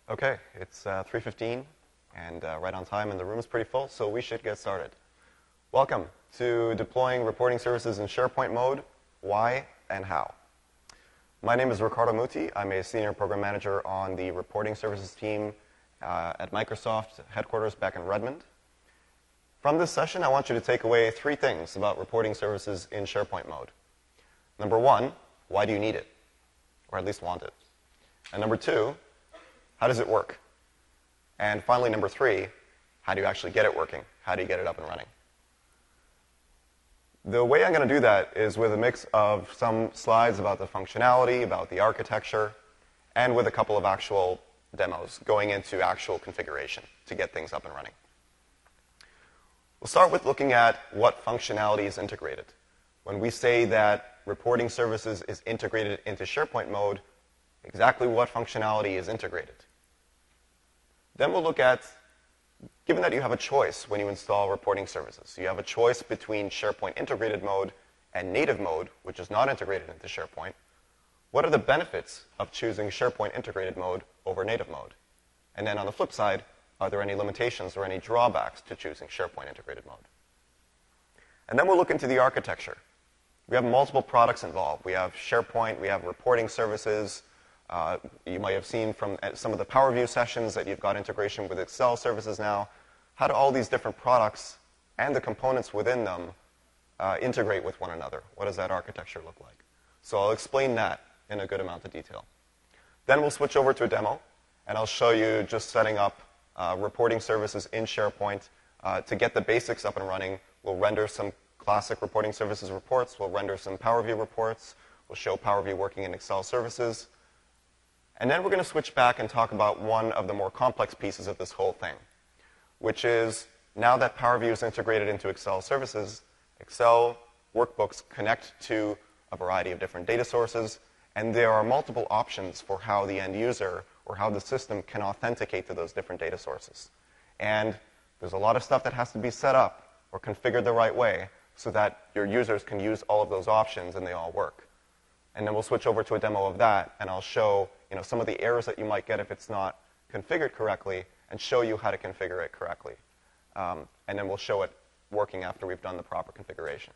Okay, it's 3:15 and right on time, and the room is pretty full, so we should get started. Welcome to Deploying Reporting Services in SharePoint Mode, Why and How. My name is Ricardo Muti. I'm a Senior Program Manager on the Reporting Services team at Microsoft headquarters back in Redmond. From this session, I want you to take away three things about reporting services in SharePoint Mode. Number one, why do you need it? Or at least want it? And number two, how does it work? And finally, number three, how do you actually get it working? How do you get it up and running? The way I'm going to do that is with a mix of some slides about the functionality, about the architecture, and with a couple of actual demos going into actual configuration to get things up and running. We'll start with looking at what functionality is integrated. When we say that reporting services is integrated into SharePoint Mode, exactly what functionality is integrated. Then we'll look at, given that you have a choice when you install reporting services, you have a choice between SharePoint Integrated Mode and Native Mode, which is not integrated into SharePoint, what are the benefits of choosing SharePoint Integrated Mode over Native Mode? And then on the flip side, are there any limitations or any drawbacks to choosing SharePoint Integrated Mode? And then we'll look into the architecture. We have multiple products involved. We have SharePoint, we have reporting services. You might have seen from some of the PowerView sessions that you've got integration with Excel services now. How do all these different products and the components within them integrate with one another? What does that architecture look like? So I'll explain that in a good amount of detail. Then we'll switch over to a demo, and I'll show you just setting up reporting services in SharePoint. To get the basics up and running, we'll render some classic reporting services reports. We'll render some PowerView reports. We'll show PowerView working in Excel services. And then we're going to switch back and talk about one of the more complex pieces of this whole thing, which is now that PowerView is integrated into Excel services, Excel workbooks connect to a variety of different data sources, and there are multiple options for how the end user or how the system can authenticate to those different data sources. And there's a lot of stuff that has to be set up or configured the right way so that your users can use all of those options and they all work. And then we'll switch over to a demo of that, and I'll show some of the errors that you might get if it's not configured correctly, and show you how to configure it correctly. And then we'll show it working after we've done the proper configuration.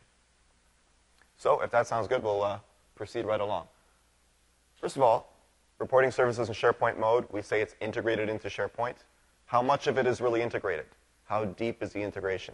So if that sounds good, we'll proceed right along. First of all, reporting services in SharePoint Mode, we say it's integrated into SharePoint. How much of it is really integrated? How deep is the integration?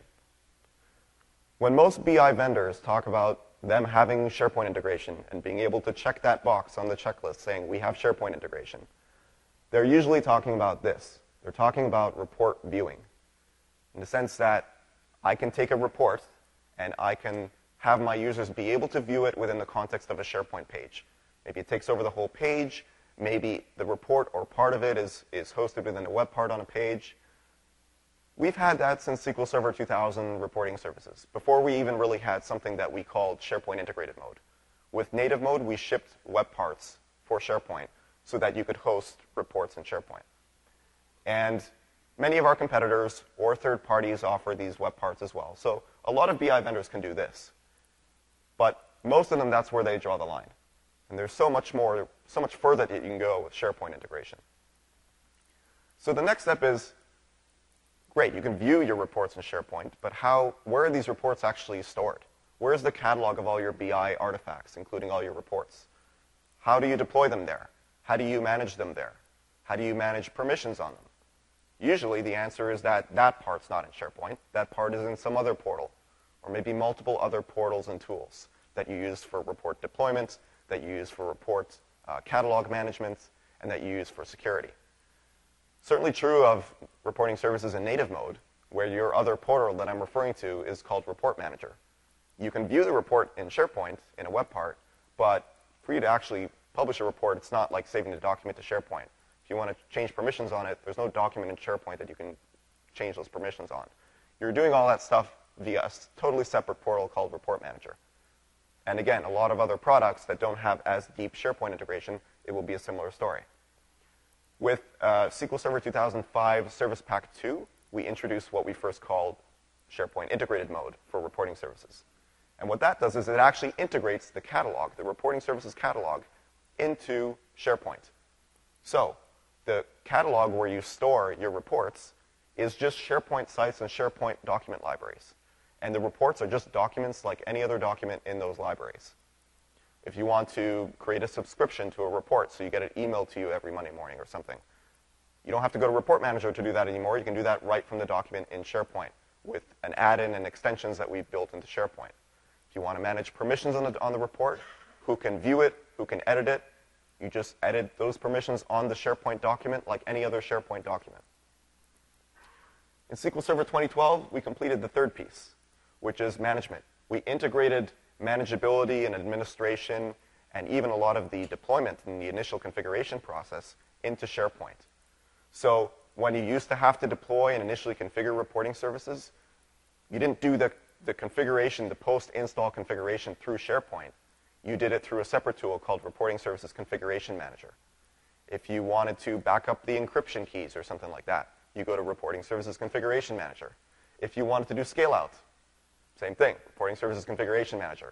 When most BI vendors talk about them having SharePoint integration and being able to check that box on the checklist saying we have SharePoint integration, they're usually talking about this. They're talking about report viewing, in the sense that I can take a report and I can have my users be able to view it within the context of a SharePoint page. Maybe it takes over the whole page. Maybe the report or part of it is hosted within a web part on a page. We've had that since SQL Server 2000 reporting services, before we even really had something that we called SharePoint Integrated Mode. With Native Mode, we shipped web parts for SharePoint so that you could host reports in SharePoint. And many of our competitors or third parties offer these web parts as well. So a lot of BI vendors can do this. But most of them, that's where they draw the line. And there's so much further that you can go with SharePoint integration. So the next step is, great, you can view your reports in SharePoint, but where are these reports actually stored? Where is the catalog of all your BI artifacts, including all your reports? How do you deploy them there? How do you manage them there? How do you manage permissions on them? Usually the answer is that that part's not in SharePoint. That part is in some other portal, or maybe multiple other portals and tools that you use for report deployment, that you use for report catalog management, and that you use for security. Certainly true of reporting services in Native Mode, where your other portal that I'm referring to is called Report Manager. You can view the report in SharePoint in a web part, but for you to actually publish a report, it's not like saving the document to SharePoint. If you want to change permissions on it, there's no document in SharePoint that you can change those permissions on. You're doing all that stuff via a totally separate portal called Report Manager. And again, a lot of other products that don't have as deep SharePoint integration, it will be a similar story. With SQL Server 2005 Service Pack 2, we introduced what we first called SharePoint Integrated Mode for reporting services. And what that does is it actually integrates the reporting services catalog, into SharePoint. So the catalog where you store your reports is just SharePoint sites and SharePoint document libraries. And the reports are just documents like any other document in those libraries. If you want to create a subscription to a report so you get it emailed to you every Monday morning or something, you don't have to go to Report Manager to do that anymore. You can do that right from the document in SharePoint with an add-in and extensions that we've built into SharePoint. If you want to manage permissions on the report, who can view it, who can edit it, you just edit those permissions on the SharePoint document like any other SharePoint document. In SQL Server 2012, we completed the third piece, which is management. We integrated manageability and administration and even a lot of the deployment and the initial configuration process into SharePoint. So when you used to have to deploy and initially configure reporting services, you didn't do the configuration, the post-install configuration through SharePoint. You did it through a separate tool called Reporting Services Configuration Manager. If you wanted to back up the encryption keys or something like that, you go to Reporting Services Configuration Manager. If you wanted to do scale out, same thing, Reporting Services Configuration Manager.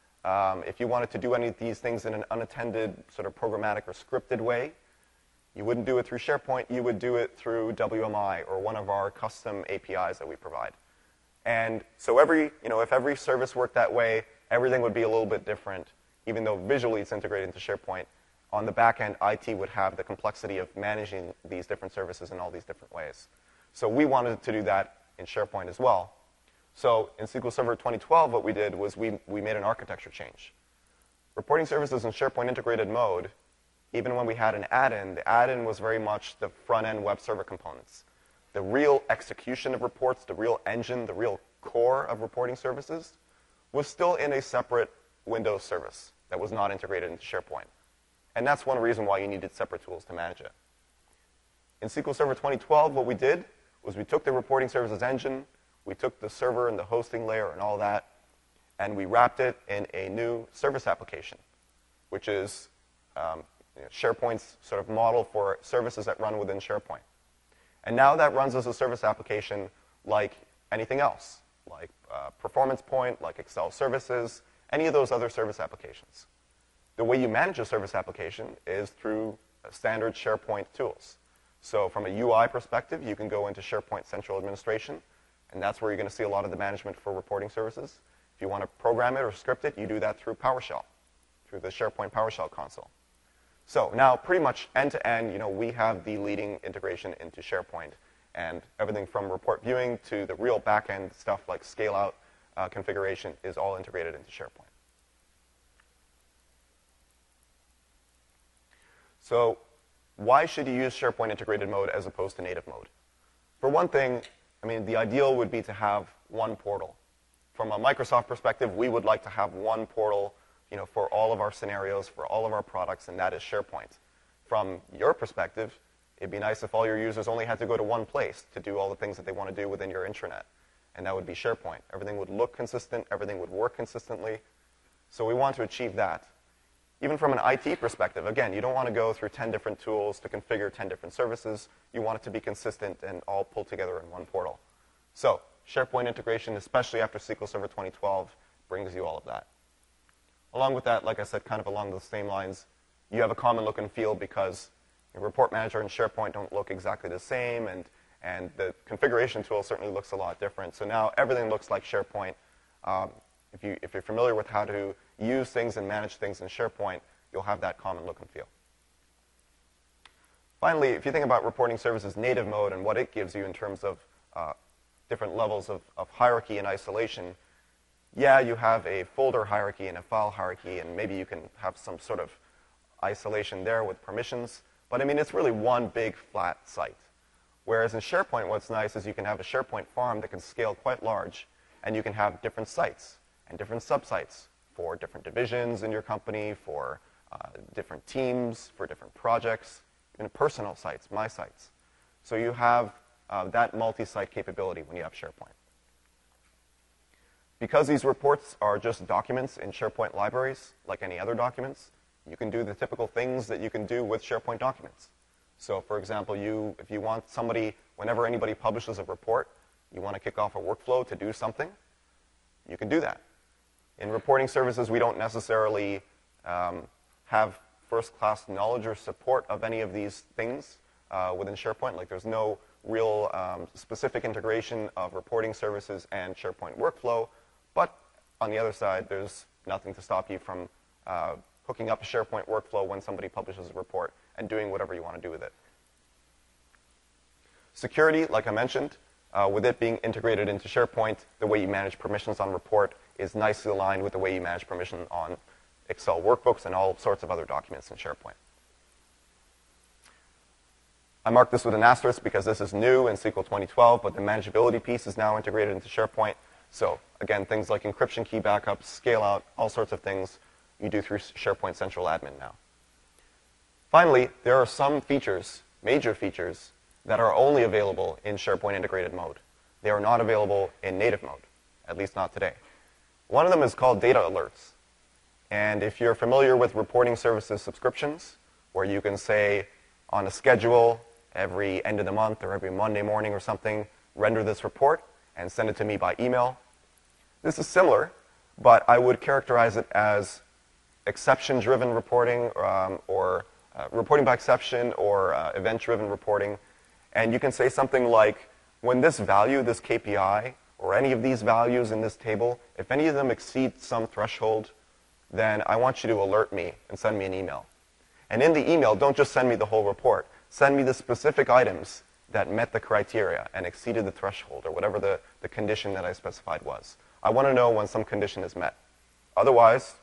If you wanted to do any of these things in an unattended, sort of programmatic or scripted way, you wouldn't do it through SharePoint, you would do it through WMI or one of our custom APIs that we provide. And so if every service worked that way, everything would be a little bit different. Even though visually it's integrated into SharePoint, on the back end, IT would have the complexity of managing these different services in all these different ways. So we wanted to do that in SharePoint as well. So in SQL Server 2012, what we did was we made an architecture change. Reporting services in SharePoint integrated mode, even when we had an add-in, the add-in was very much the front-end web server components. The real execution of reports, the real engine, the real core of reporting services was still in a separate Windows service that was not integrated into SharePoint. And that's one reason why you needed separate tools to manage it. In SQL Server 2012, what we did was we took the reporting services engine, we took the server and the hosting layer and all that, and we wrapped it in a new service application, which is SharePoint's sort of model for services that run within SharePoint. And now that runs as a service application like anything else, like Performance Point, like Excel services, any of those other service applications. The way you manage a service application is through standard SharePoint tools. So from a UI perspective, you can go into SharePoint Central Administration, and that's where you're going to see a lot of the management for reporting services. If you want to program it or script it, you do that through PowerShell, through the SharePoint PowerShell console. So now, pretty much end-to-end, we have the leading integration into SharePoint, and everything from report viewing to the real back-end stuff like scale-out configuration is all integrated into SharePoint. So why should you use SharePoint integrated mode as opposed to native mode? For one thing, the ideal would be to have one portal. From a Microsoft perspective, we would like to have one portal for all of our scenarios, for all of our products, and that is SharePoint. From your perspective, it'd be nice if all your users only had to go to one place to do all the things that they want to do within your intranet, and that would be SharePoint. Everything would look consistent, everything would work consistently, so we want to achieve that. Even from an IT perspective, again, you don't want to go through 10 different tools to configure 10 different services. You want it to be consistent and all pulled together in one portal. So SharePoint integration, especially after SQL Server 2012, brings you all of that. Along with that, like I said, kind of along the same lines, you have a common look and feel because Report Manager and SharePoint don't look exactly the same, and the configuration tool certainly looks a lot different. So now everything looks like SharePoint. If you're familiar with how to use things and manage things in SharePoint, you'll have that common look and feel. Finally, if you think about reporting services native mode and what it gives you in terms of different levels of hierarchy and isolation, yeah, you have a folder hierarchy and a file hierarchy, and maybe you can have some sort of isolation there with permissions. But it's really one big flat site. Whereas in SharePoint, what's nice is you can have a SharePoint farm that can scale quite large, and you can have different sites and different subsites for different divisions in your company, for different teams, for different projects, even personal sites, my sites. So you have that multi-site capability when you have SharePoint. Because these reports are just documents in SharePoint libraries, like any other documents, you can do the typical things that you can do with SharePoint documents. So for example, if you want whenever anybody publishes a report, you want to kick off a workflow to do something, you can do that. In reporting services, we don't necessarily have first-class knowledge or support of any of these things, within SharePoint. Like there's no real specific integration of reporting services and SharePoint workflow. But on the other side, there's nothing to stop you from hooking up a SharePoint workflow when somebody publishes a report and doing whatever you want to do with it. Security, like I mentioned, with it being integrated into SharePoint, the way you manage permissions on report is nicely aligned with the way you manage permission on Excel workbooks and all sorts of other documents in SharePoint. I marked this with an asterisk because this is new in SQL 2012, but the manageability piece is now integrated into SharePoint. So again, things like encryption key backups, scale out, all sorts of things you do through SharePoint Central Admin now. Finally, there are some features, major features, that are only available in SharePoint integrated mode. They are not available in native mode, at least not today. One of them is called data alerts. And if you're familiar with reporting services subscriptions, where you can say on a schedule, every end of the month or every Monday morning or something, render this report and send it to me by email. This is similar, but I would characterize it as exception-driven reporting or reporting by exception or event-driven reporting. And you can say something like, when this value, this KPI, or any of these values in this table, if any of them exceed some threshold, then I want you to alert me and send me an email. And in the email, don't just send me the whole report. Send me the specific items that met the criteria and exceeded the threshold, or whatever the condition that I specified was. I want to know when some condition is met. Otherwise,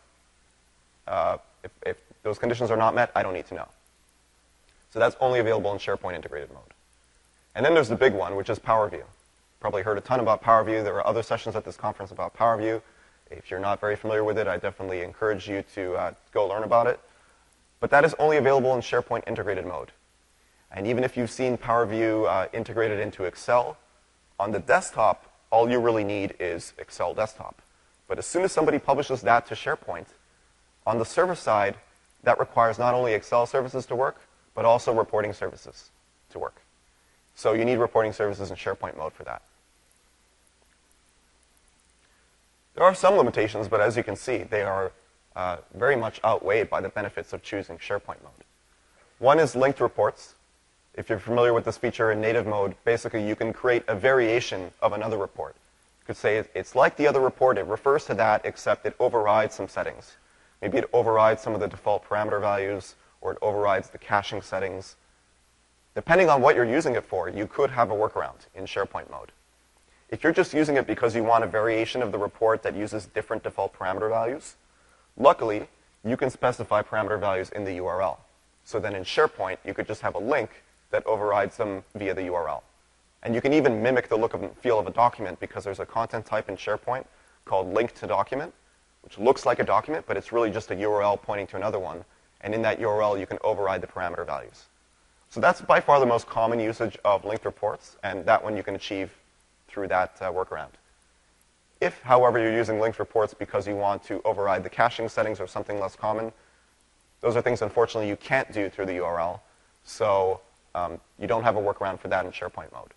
if those conditions are not met, I don't need to know. So that's only available in SharePoint integrated mode. And then there's the big one, which is PowerView. Probably heard a ton about PowerView. There are other sessions at this conference about PowerView. If you're not very familiar with it, I definitely encourage you to go learn about it. But that is only available in SharePoint integrated mode. And even if you've seen PowerView integrated into Excel, on the desktop, all you really need is Excel desktop. But as soon as somebody publishes that to SharePoint, on the server side, that requires not only Excel services to work, but also reporting services to work. So you need reporting services in SharePoint mode for that. There are some limitations, but as you can see, they are very much outweighed by the benefits of choosing SharePoint mode. One is linked reports. If you're familiar with this feature in native mode, basically you can create a variation of another report. You could say it's like the other report, it refers to that, except it overrides some settings. Maybe it overrides some of the default parameter values, or it overrides the caching settings. Depending on what you're using it for, you could have a workaround in SharePoint mode. If you're just using it because you want a variation of the report that uses different default parameter values, luckily, you can specify parameter values in the URL. So then in SharePoint, you could just have a link that overrides them via the URL. And you can even mimic the look and feel of a document because there's a content type in SharePoint called link to document, which looks like a document, but it's really just a URL pointing to another one. And in that URL, you can override the parameter values. So that's by far the most common usage of linked reports, and that one you can achieve through that workaround. If, however, you're using linked reports because you want to override the caching settings or something less common, those are things, unfortunately, you can't do through the URL. So you don't have a workaround for that in SharePoint mode.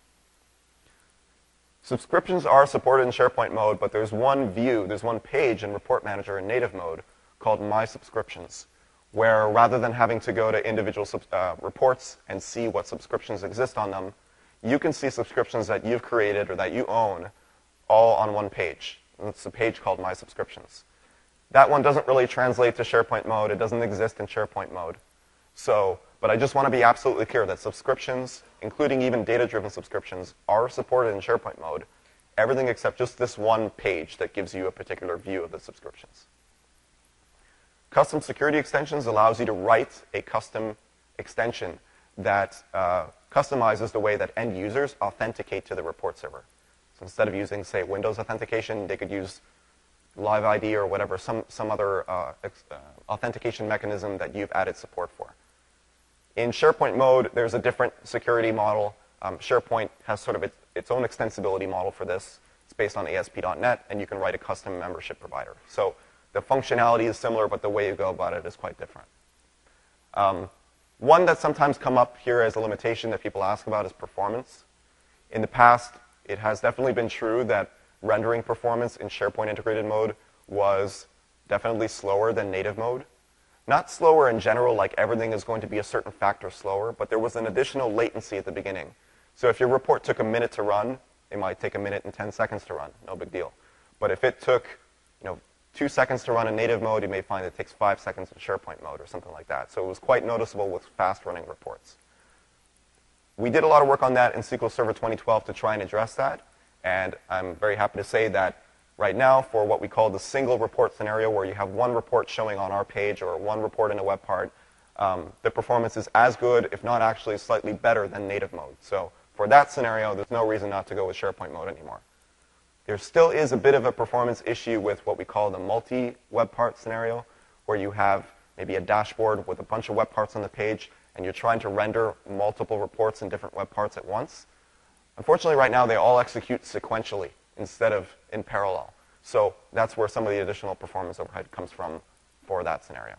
Subscriptions are supported in SharePoint mode, but there's one view, there's one page in Report Manager in native mode called My Subscriptions, where rather than having to go to individual reports and see what subscriptions exist on them, you can see subscriptions that you've created or that you own all on one page. And it's a page called My Subscriptions. That one doesn't really translate to SharePoint mode. It doesn't exist in SharePoint mode. But I just want to be absolutely clear that subscriptions, including even data-driven subscriptions, are supported in SharePoint mode. Everything except just this one page that gives you a particular view of the subscriptions. Custom security extensions allows you to write a custom extension that customizes the way that end users authenticate to the report server. So instead of using, say, Windows authentication, they could use Live ID or whatever, some other authentication mechanism that you've added support for. In SharePoint mode, there's a different security model. SharePoint has sort of its own extensibility model for this. It's based on ASP.NET, and you can write a custom membership provider. So the functionality is similar, but the way you go about it is quite different. One that's sometimes come up here as a limitation that people ask about is performance. In the past, it has definitely been true that rendering performance in SharePoint integrated mode was definitely slower than native mode. Not slower in general, like everything is going to be a certain factor slower, but there was an additional latency at the beginning. So if your report took a minute to run, it might take a minute and 10 seconds to run, no big deal. But if it took 2 seconds to run in native mode, you may find it takes 5 seconds in SharePoint mode or something like that. So it was quite noticeable with fast-running reports. We did a lot of work on that in SQL Server 2012 to try and address that, and I'm very happy to say that right now, for what we call the single report scenario, where you have one report showing on our page or one report in a web part, the performance is as good, if not actually slightly better than native mode. So for that scenario, there's no reason not to go with SharePoint mode anymore. There still is a bit of a performance issue with what we call the multi-web part scenario, where you have maybe a dashboard with a bunch of web parts on the page, and you're trying to render multiple reports in different web parts at once. Unfortunately, right now, they all execute sequentially instead of in parallel. So that's where some of the additional performance overhead comes from for that scenario.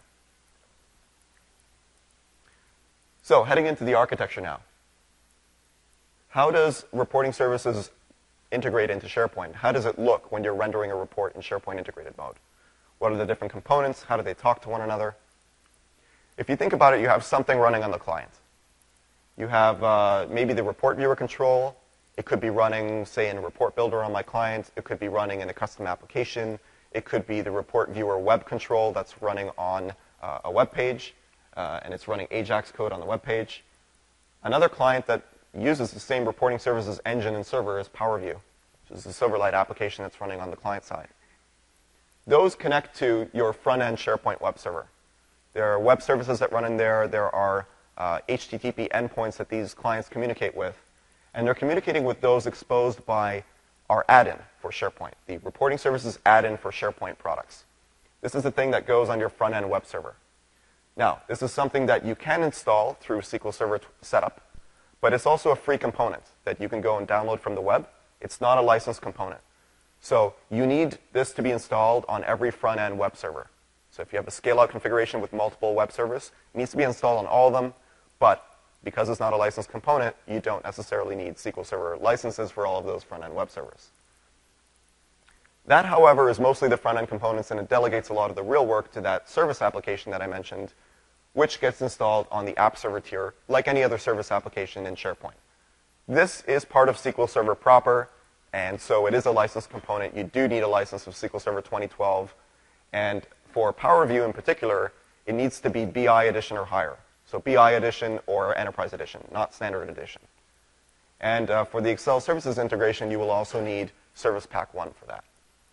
So heading into the architecture now. How does reporting services integrate into SharePoint? How does it look when you're rendering a report in SharePoint integrated mode? What are the different components? How do they talk to one another? If you think about it, you have something running on the client. You have maybe the report viewer control. It could be running, say, in a report builder on my client. It could be running in a custom application. It could be the report viewer web control that's running on a web page, and it's running AJAX code on the web page. Another client that uses the same reporting services engine and server is PowerView, which is the Silverlight application that's running on the client side. Those connect to your front-end SharePoint web server. There are web services that run in there. There are HTTP endpoints that these clients communicate with. And they're communicating with those exposed by our add-in for SharePoint, the reporting services add-in for SharePoint products. This is the thing that goes on your front-end web server. Now, this is something that you can install through SQL Server Setup, but it's also a free component that you can go and download from the web. It's not a licensed component. So you need this to be installed on every front-end web server. So if you have a scale-out configuration with multiple web servers, it needs to be installed on all of them, but because it's not a licensed component, you don't necessarily need SQL Server licenses for all of those front-end web servers. That, however, is mostly the front-end components, and it delegates a lot of the real work to that service application that I mentioned, which gets installed on the app server tier, like any other service application in SharePoint. This is part of SQL Server proper, and so it is a licensed component. You do need a license of SQL Server 2012, and for PowerView in particular, it needs to be BI Edition or higher. So BI Edition or Enterprise Edition, not Standard Edition. And for the Excel Services integration, you will also need Service Pack 1 for that.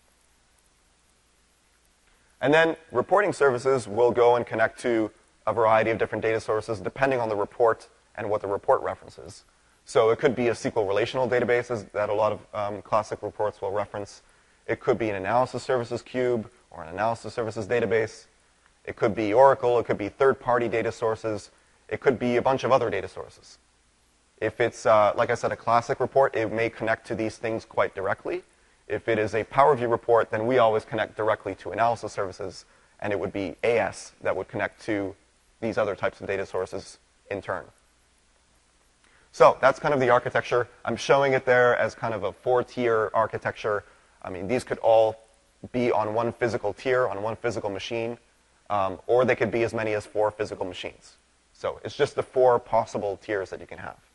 And then reporting services will go and connect to a variety of different data sources depending on the report and what the report references. So it could be a SQL relational database that a lot of classic reports will reference. It could be an analysis services cube or an analysis services database. It could be Oracle. It could be third-party data sources. It could be a bunch of other data sources. If it's, like I said, a classic report, it may connect to these things quite directly. If it is a PowerView report, then we always connect directly to analysis services, and it would be AS that would connect to these other types of data sources in turn. So that's kind of the architecture. I'm showing it there as kind of a 4-tier architecture. I mean, these could all be on one physical tier, on one physical machine, or they could be as many as 4 physical machines. So it's just the 4 possible tiers that you can have.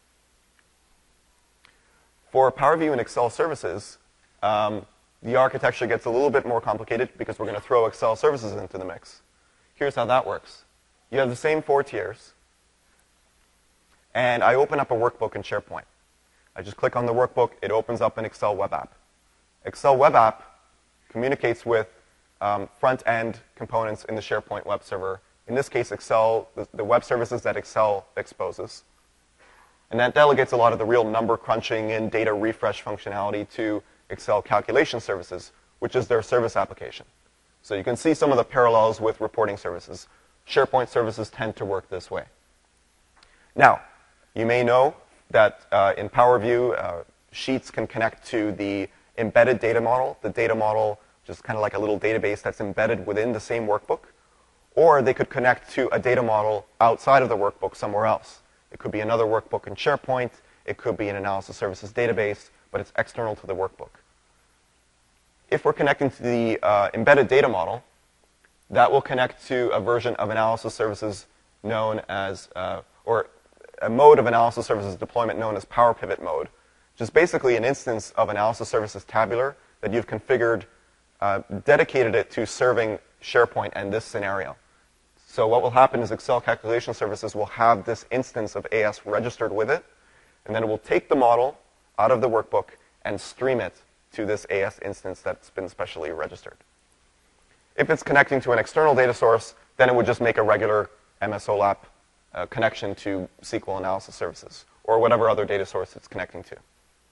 For PowerView and Excel services, the architecture gets a little bit more complicated because we're going to throw Excel services into the mix. Here's how that works. You have the same 4 tiers, and I open up a workbook in SharePoint. I just click on the workbook. It opens up an Excel web app. Excel web app communicates with front-end components in the SharePoint web server. In this case, Excel, the web services that Excel exposes. And that delegates a lot of the real number crunching and data refresh functionality to Excel calculation services, which is their service application. So you can see some of the parallels with reporting services. SharePoint services tend to work this way. Now, you may know that in PowerView, Sheets can connect to the embedded data model. The data model, just kind of like a little database that's embedded within the same workbook. Or they could connect to a data model outside of the workbook somewhere else. It could be another workbook in SharePoint. It could be an analysis services database, but it's external to the workbook. If we're connecting to the embedded data model, that will connect to a version of analysis services known as, or a mode of analysis services deployment known as Power Pivot mode, which is basically an instance of analysis services tabular that you've configured, dedicated it to serving SharePoint and this scenario. So what will happen is Excel calculation services will have this instance of AS registered with it, and then it will take the model out of the workbook and stream it to this AS instance that's been specially registered. If it's connecting to an external data source, then it would just make a regular MSOLAP connection to SQL analysis services or whatever other data source it's connecting to.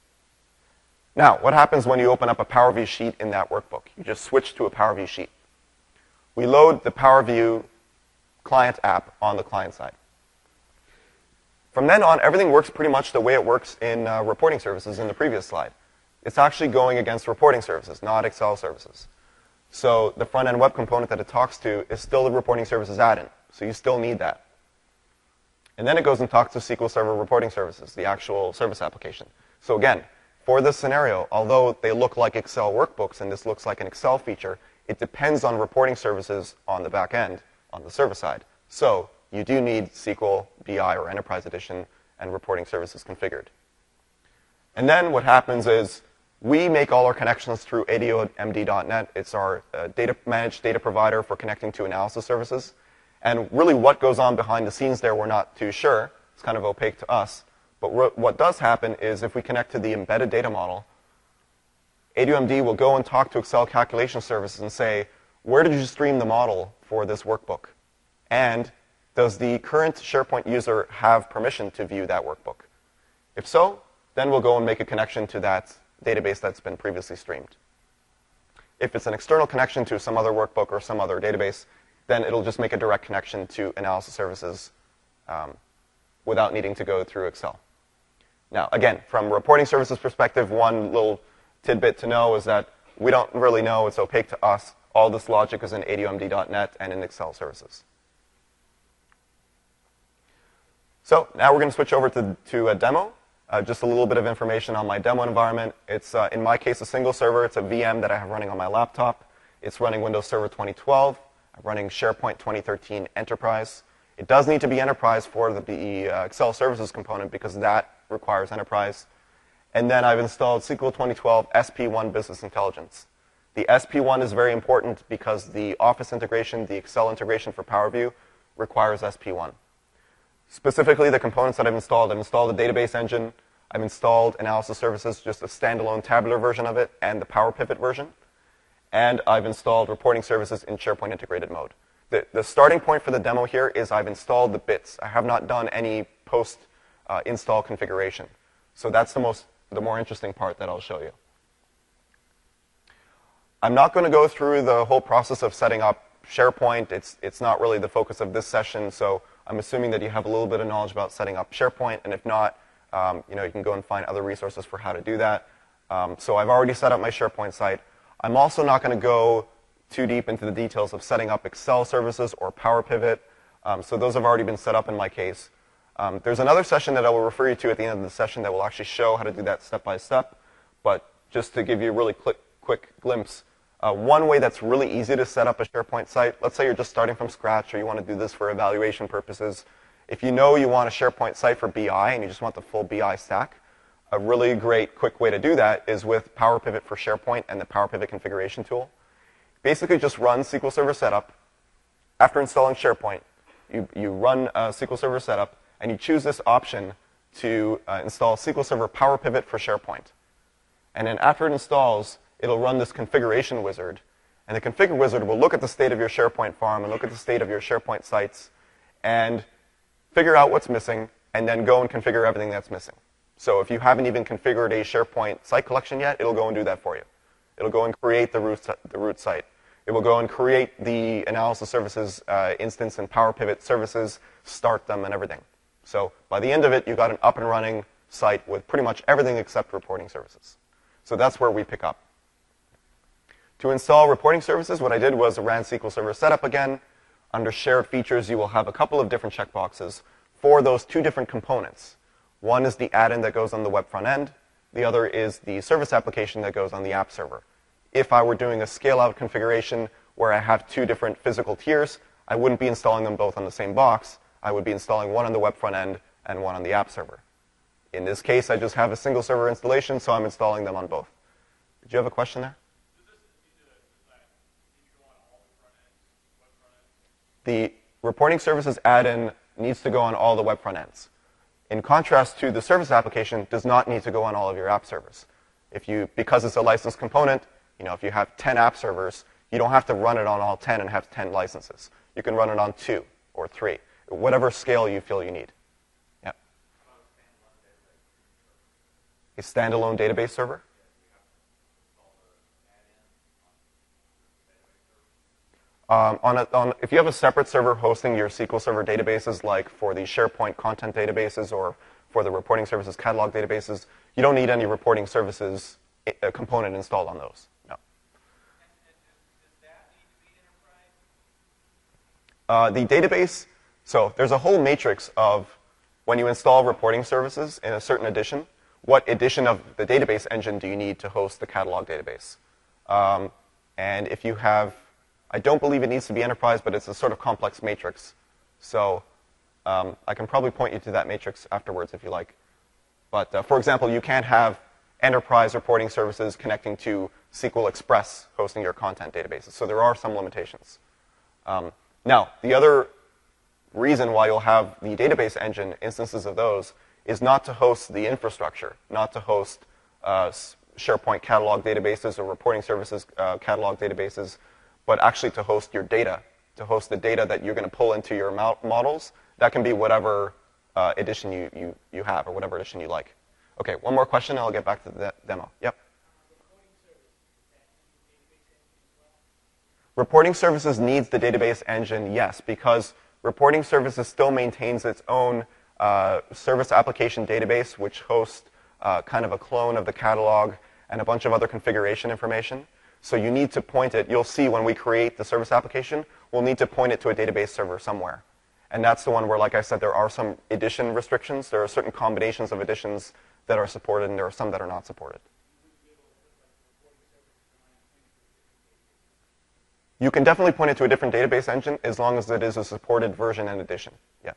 Now, what happens when you open up a Power View sheet in that workbook? You just switch to a Power View sheet. We load the Power View client app on the client side. From then on, everything works pretty much the way it works in reporting services in the previous slide. It's actually going against reporting services, not Excel services. So the front-end web component that it talks to is still the reporting services add-in. So you still need that. And then it goes and talks to SQL Server reporting services, the actual service application. So again, for this scenario, although they look like Excel workbooks and this looks like an Excel feature, it depends on reporting services on the back end, on the server side. So you do need SQL, BI, or Enterprise Edition and reporting services configured. And then what happens is we make all our connections through ADOMD.net. It's our managed data provider for connecting to analysis services. And really what goes on behind the scenes there, we're not too sure. It's kind of opaque to us. But what does happen is if we connect to the embedded data model, ADOMD will go and talk to Excel calculation services and say, where did you stream the model for this workbook? And does the current SharePoint user have permission to view that workbook? If so, then we'll go and make a connection to that database that's been previously streamed. If it's an external connection to some other workbook or some other database, then it'll just make a direct connection to analysis services without needing to go through Excel. Now, again, from a reporting services perspective, one little tidbit to know is that we don't really know. It's opaque to us. All this logic is in ADOMD.net and in Excel services. So now we're going to switch over to a demo. Just a little bit of information on my demo environment. It's, in my case, a single server. It's a VM that I have running on my laptop. It's running Windows Server 2012. I'm running SharePoint 2013 Enterprise. It does need to be Enterprise for the Excel services component because that requires Enterprise. And then I've installed SQL 2012 SP1 Business Intelligence. The SP1 is very important because the Office integration, the Excel integration for Power View requires SP1. Specifically, the components that I've installed a database engine, I've installed analysis services, just a standalone tabular version of it, and the Power Pivot version. And I've installed reporting services in SharePoint integrated mode. The starting point for the demo here is I've installed the bits. I have not done any post-install configuration. So that's the more interesting part that I'll show you. I'm not going to go through the whole process of setting up SharePoint. It's not really the focus of this session, so I'm assuming that you have a little bit of knowledge about setting up SharePoint, and if not, you can go and find other resources for how to do that. So I've already set up my SharePoint site. I'm also not going to go too deep into the details of setting up Excel services or Power Pivot. So those have already been set up in my case. There's another session that I will refer you to at the end of the session that will actually show how to do that step by step. But just to give you a really quick glimpse, one way that's really easy to set up a SharePoint site, let's say you're just starting from scratch or you want to do this for evaluation purposes. If you know you want a SharePoint site for BI and you just want the full BI stack, a really great quick way to do that is with Power Pivot for SharePoint and the Power Pivot configuration tool. Basically just run SQL Server Setup. After installing SharePoint, you run SQL Server Setup and you choose this option to install SQL Server Power Pivot for SharePoint. And then after it installs, it'll run this configuration wizard. And the configure wizard will look at the state of your SharePoint farm and look at the state of your SharePoint sites and figure out what's missing and then go and configure everything that's missing. So if you haven't even configured a SharePoint site collection yet, it'll go and do that for you. It'll go and create the root site. It will go and create the analysis services instance and Power Pivot services, start them and everything. So by the end of it, you've got an up and running site with pretty much everything except reporting services. So that's where we pick up. To install reporting services, what I did was ran SQL Server Setup again. Under shared features, you will have a couple of different checkboxes for those two different components. One is the add-in that goes on the web front end. The other is the service application that goes on the app server. If I were doing a scale-out configuration where I have two different physical tiers, I wouldn't be installing them both on the same box. I would be installing one on the web front end and one on the app server. In this case, I just have a single server installation, so I'm installing them on both. Did you have a question there? The reporting services add-in needs to go on all the web front ends. In contrast to the service application, does not need to go on all of your app servers. Because it's a licensed component, if you have 10 app servers, you don't have to run it on all 10 and have 10 licenses. You can run it on 2 or 3, whatever scale you feel you need. Yeah. A standalone database server? If you have a separate server hosting your SQL Server databases, like for the SharePoint content databases or for the reporting services catalog databases, you don't need any reporting services component installed on those. No. The database, so there's a whole matrix of when you install reporting services in a certain edition, what edition of the database engine do you need to host the catalog database? And if you have, I don't believe it needs to be enterprise, but it's a sort of complex matrix. So I can probably point you to that matrix afterwards if you like. But for example, you can't have enterprise reporting services connecting to SQL Express hosting your content databases. So there are some limitations. Now, the other reason why you'll have the database engine instances of those is not to host the infrastructure, not to host SharePoint catalog databases or reporting services catalog databases, but actually to host your data, to host the data that you're going to pull into your models. That can be whatever edition you have or whatever edition you like. Okay, one more question, and I'll get back to the demo. Yep. Reporting services needs the database engine, yes, because reporting services still maintains its own service application database, which hosts kind of a clone of the catalog and a bunch of other configuration information. So you need to point it. You'll see when we create the service application, we'll need to point it to a database server somewhere. And that's the one where, like I said, there are some edition restrictions. There are certain combinations of editions that are supported, and there are some that are not supported. You can definitely point it to a different database engine as long as it is a supported version and edition. Yeah.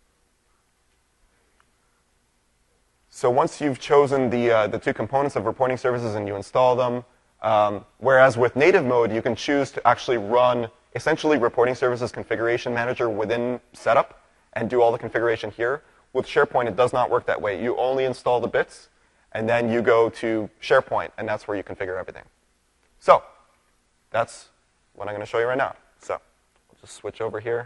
So once you've chosen the two components of reporting services and you install them, whereas with native mode, you can choose to actually run essentially reporting services configuration manager within setup and do all the configuration here. With SharePoint, it does not work that way. You only install the bits, and then you go to SharePoint, and that's where you configure everything. So that's what I'm going to show you right now. So I'll just switch over here.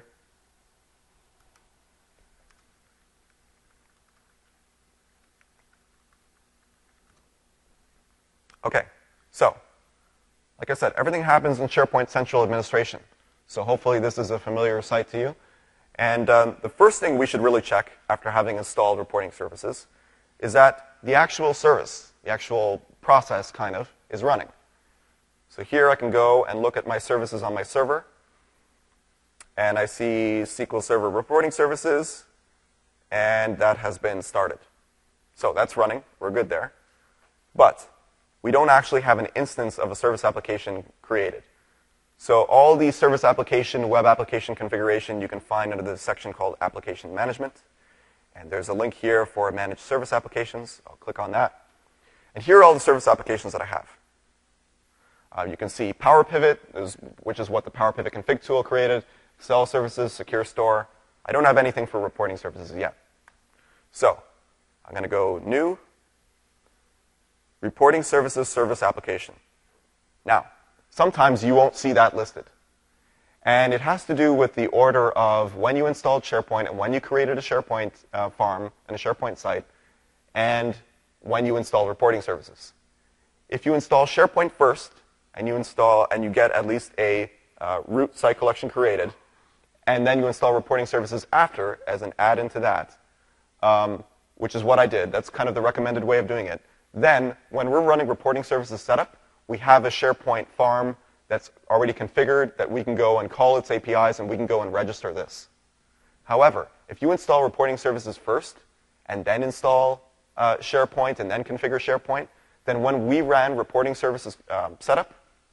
Okay, so like I said, everything happens in SharePoint Central Administration. So hopefully this is a familiar sight to you. And the first thing we should really check after having installed reporting services is that the actual service, the actual process kind of, is running. So here I can go and look at my services on my server. And I see SQL Server reporting services. And that has been started. So that's running. We're good there. But we don't actually have an instance of a service application created. So all the service application, web application configuration you can find under the section called Application Management. And there's a link here for Managed Service Applications. I'll click on that. And here are all the service applications that I have. You can see PowerPivot, which is what the PowerPivot config tool created, Excel services, Secure Store. I don't have anything for reporting services yet. So I'm going to go New, Reporting Services Service Application. Now, sometimes you won't see that listed. And it has to do with the order of when you installed SharePoint and when you created a SharePoint farm and a SharePoint site, and when you install reporting services. If you install SharePoint first, and you get at least a root site collection created, and then you install reporting services after as an add-in to that, which is what I did. That's kind of the recommended way of doing it. Then, when we're running reporting services setup, we have a SharePoint farm that's already configured that we can go and call its APIs, and we can go and register this. However, if you install reporting services first, and then install SharePoint, and then configure SharePoint, then when we ran reporting services setup,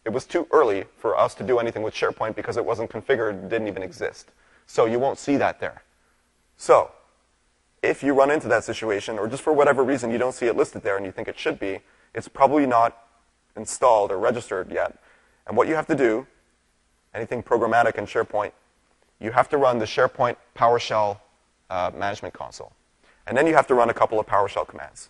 it was too early for us to do anything with SharePoint because it wasn't configured, didn't even exist. So you won't see that there. So if you run into that situation, or just for whatever reason you don't see it listed there and you think it should be, it's probably not installed or registered yet. And what you have to do, anything programmatic in SharePoint, you have to run the SharePoint PowerShell management console. And then you have to run a couple of PowerShell commands.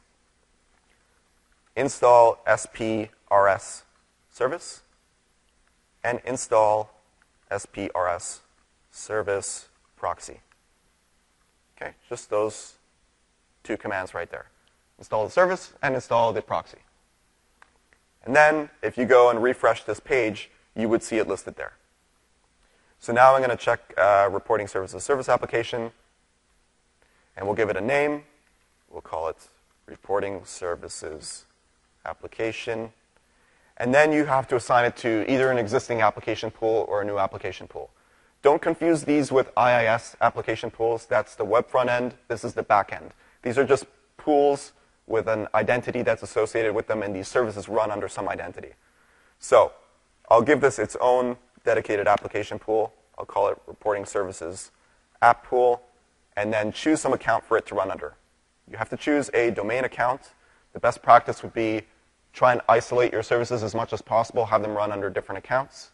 Install SPRS service and install SPRS service proxy. Okay, just those two commands right there. Install the service and install the proxy. And then if you go and refresh this page, you would see it listed there. So now I'm going to check reporting services service application, and we'll give it a name. We'll call it reporting services application. And then you have to assign it to either an existing application pool or a new application pool. Don't confuse these with IIS application pools. That's the web front end. This is the back end. These are just pools with an identity that's associated with them, and these services run under some identity. So I'll give this its own dedicated application pool. I'll call it reporting services app pool, and then choose some account for it to run under. You have to choose a domain account. The best practice would be try and isolate your services as much as possible, have them run under different accounts.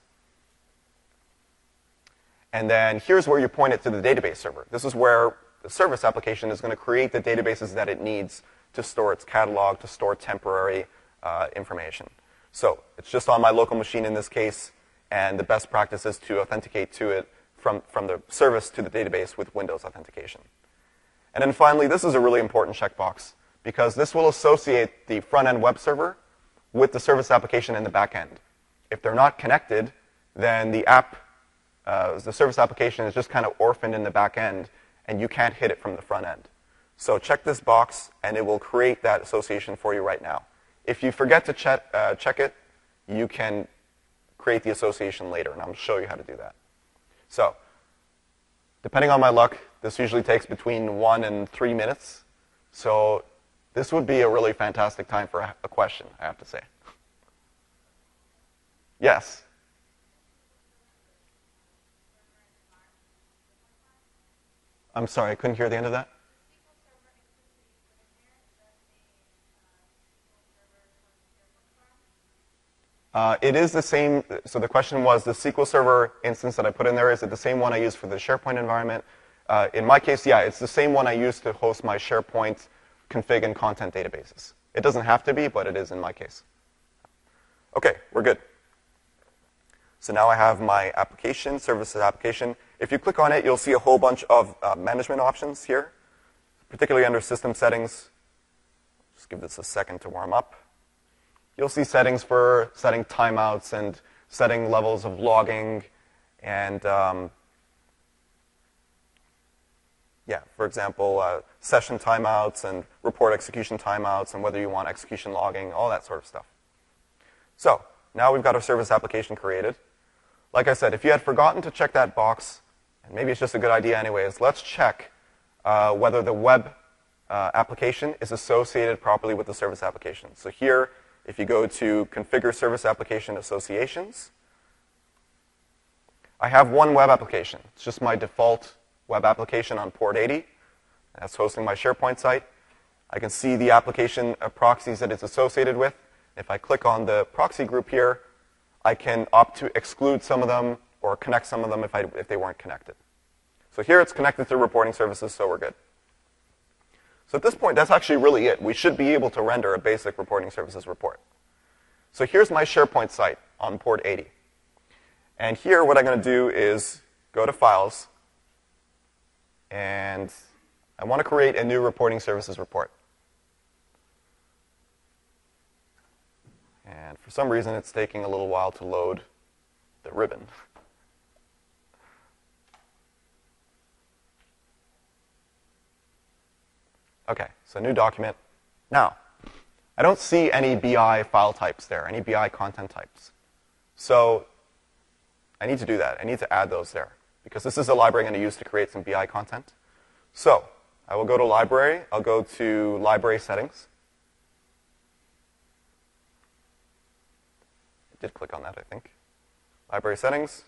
And then here's where you point it to the database server. This is where the service application is going to create the databases that it needs to store its catalog, to store temporary information. So it's just on my local machine in this case, and the best practice is to authenticate to it from the service to the database with Windows authentication. And then finally, this is a really important checkbox, because this will associate the front-end web server with the service application in the back end. If they're not connected, then the service application is just kind of orphaned in the back end, and you can't hit it from the front end. So check this box, and it will create that association for you right now. If you forget to check it, you can create the association later, and I'm going to show you how to do that. So depending on my luck, this usually takes between 1 and 3 minutes. So this would be a really fantastic time for a question, I have to say. Yes? I'm sorry, I couldn't hear the end of that. It is the same. So the question was, the SQL Server instance that I put in there, is it the same one I use for the SharePoint environment? In my case, yeah, it's the same one I use to host my SharePoint config and content databases. It doesn't have to be, but it is in my case. Okay, we're good. So now I have my application, services application. If you click on it, you'll see a whole bunch of management options here, particularly under system settings. Just give this a second to warm up. You'll see settings for setting timeouts and setting levels of logging and, yeah, for example, session timeouts and report execution timeouts and whether you want execution logging, all that sort of stuff. So now we've got our service application created. Like I said, if you had forgotten to check that box, and maybe it's just a good idea anyways, let's check whether the web application is associated properly with the service application. So here, if you go to Configure Service Application Associations, I have one web application. It's just my default web application on port 80. That's hosting my SharePoint site. I can see the application proxies that it's associated with. If I click on the proxy group here, I can opt to exclude some of them or connect some of them if they weren't connected. So here it's connected to reporting services, so we're good. So at this point, that's actually really it. We should be able to render a basic reporting services report. So here's my SharePoint site on port 80. And here what I'm going to do is go to Files, and I want to create a new reporting services report. And for some reason, it's taking a little while to load the ribbon. Okay, so new document. Now, I don't see any BI file types there, any BI content types. So I need to do that. I need to add those there, because this is a library I'm going to use to create some BI content. So I will go to Library. I'll go to Library Settings. did click on that, I think. Library settings.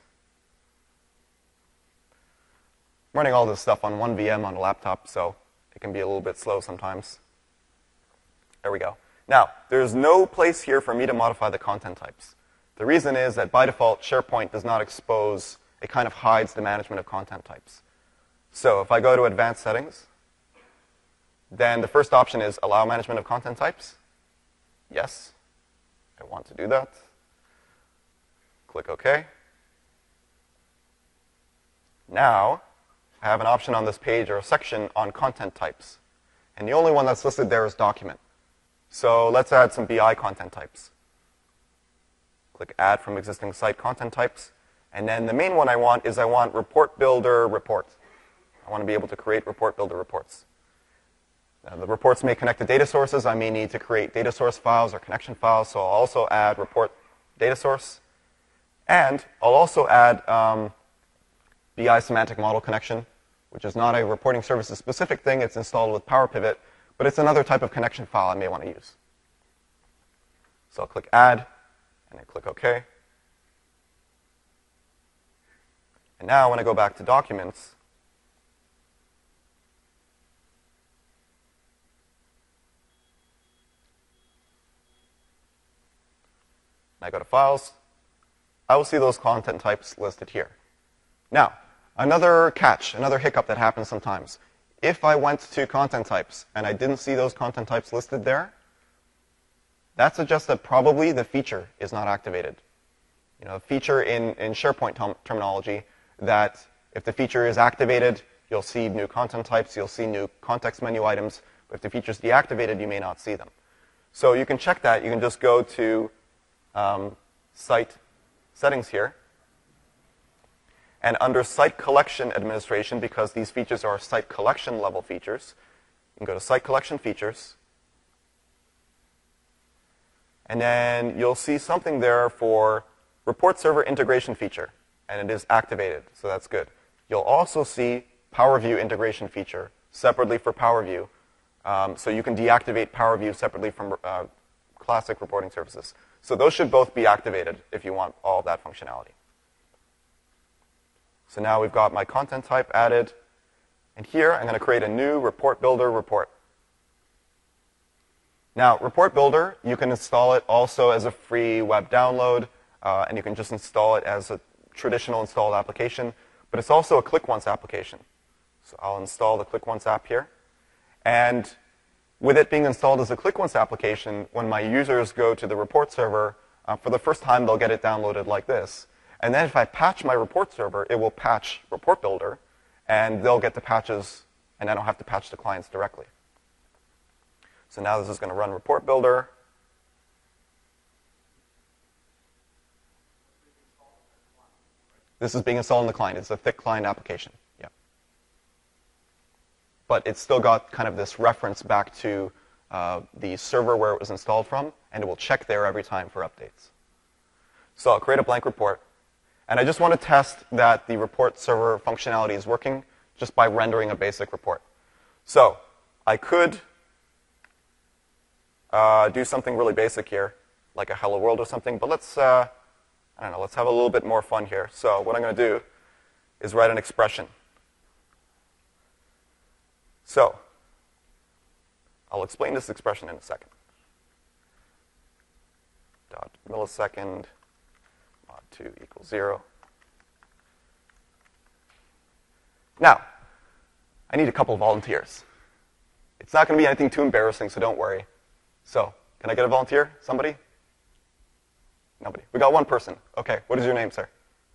I'm running all this stuff on one VM on a laptop, so it can be a little bit slow sometimes. There we go. Now, there's no place here for me to modify the content types. The reason is that by default, SharePoint does not expose, it kind of hides the management of content types. So if I go to Advanced Settings, then the first option is Allow Management of Content Types. Yes, I want to do that. Click OK. Now, I have an option on this page or a section on content types. And the only one that's listed there is document. So let's add some BI content types. Click Add from Existing Site Content Types. And then the main one I want is I want Report Builder Report. I want to be able to create Report Builder reports. Now, the reports may connect to data sources. I may need to create data source files or connection files, so I'll also add report data source. And I'll also add BI semantic model connection, which is not a reporting services specific thing. It's installed with Power Pivot, but it's another type of connection file I may want to use. So I'll click Add, and then click OK. And now when I go back to Documents, and I go to Files, I will see those content types listed here. Now, another catch, another hiccup that happens sometimes. If I went to content types and I didn't see those content types listed there, that suggests that probably the feature is not activated. You know, a feature in SharePoint terminology that if the feature is activated, you'll see new content types, you'll see new context menu items, but if the feature is deactivated, you may not see them. So you can check that. You can just go to Site Settings here. And under Site Collection Administration, because these features are site collection level features, you can go to Site Collection Features. And then you'll see something there for Report Server Integration Feature. And it is activated, so that's good. You'll also see Power View Integration Feature separately for Power View. So you can deactivate Power View separately from classic reporting services. So those should both be activated if you want all of that functionality. So now we've got my content type added. And here, I'm going to create a new Report Builder report. Now, Report Builder, you can install it also as a free web download, and you can just install it as a traditional installed application. But it's also a Click Once application. So I'll install the Click Once app here. And with it being installed as a Click Once application, when my users go to the report server, for the first time, they'll get it downloaded like this. And then if I patch my report server, it will patch Report Builder, and they'll get the patches, and I don't have to patch the clients directly. So now this is going to run Report Builder. This is being installed on the client. It's a thick client application. Yeah. But it's still got kind of this reference back to the server where it was installed from, and it will check there every time for updates. So I'll create a blank report. And I just want to test that the report server functionality is working just by rendering a basic report. So I could do something really basic here, like a hello world or something. But let's, I don't know, let's have a little bit more fun here. So what I'm going to do is write an expression. So I'll explain this expression in a second. Dot millisecond. Mod 2 equals 0. Now, I need a couple of volunteers. It's not going to be anything too embarrassing, so don't worry. So, can I get a volunteer? Somebody? Nobody. We got one person. Okay, what is your name, sir?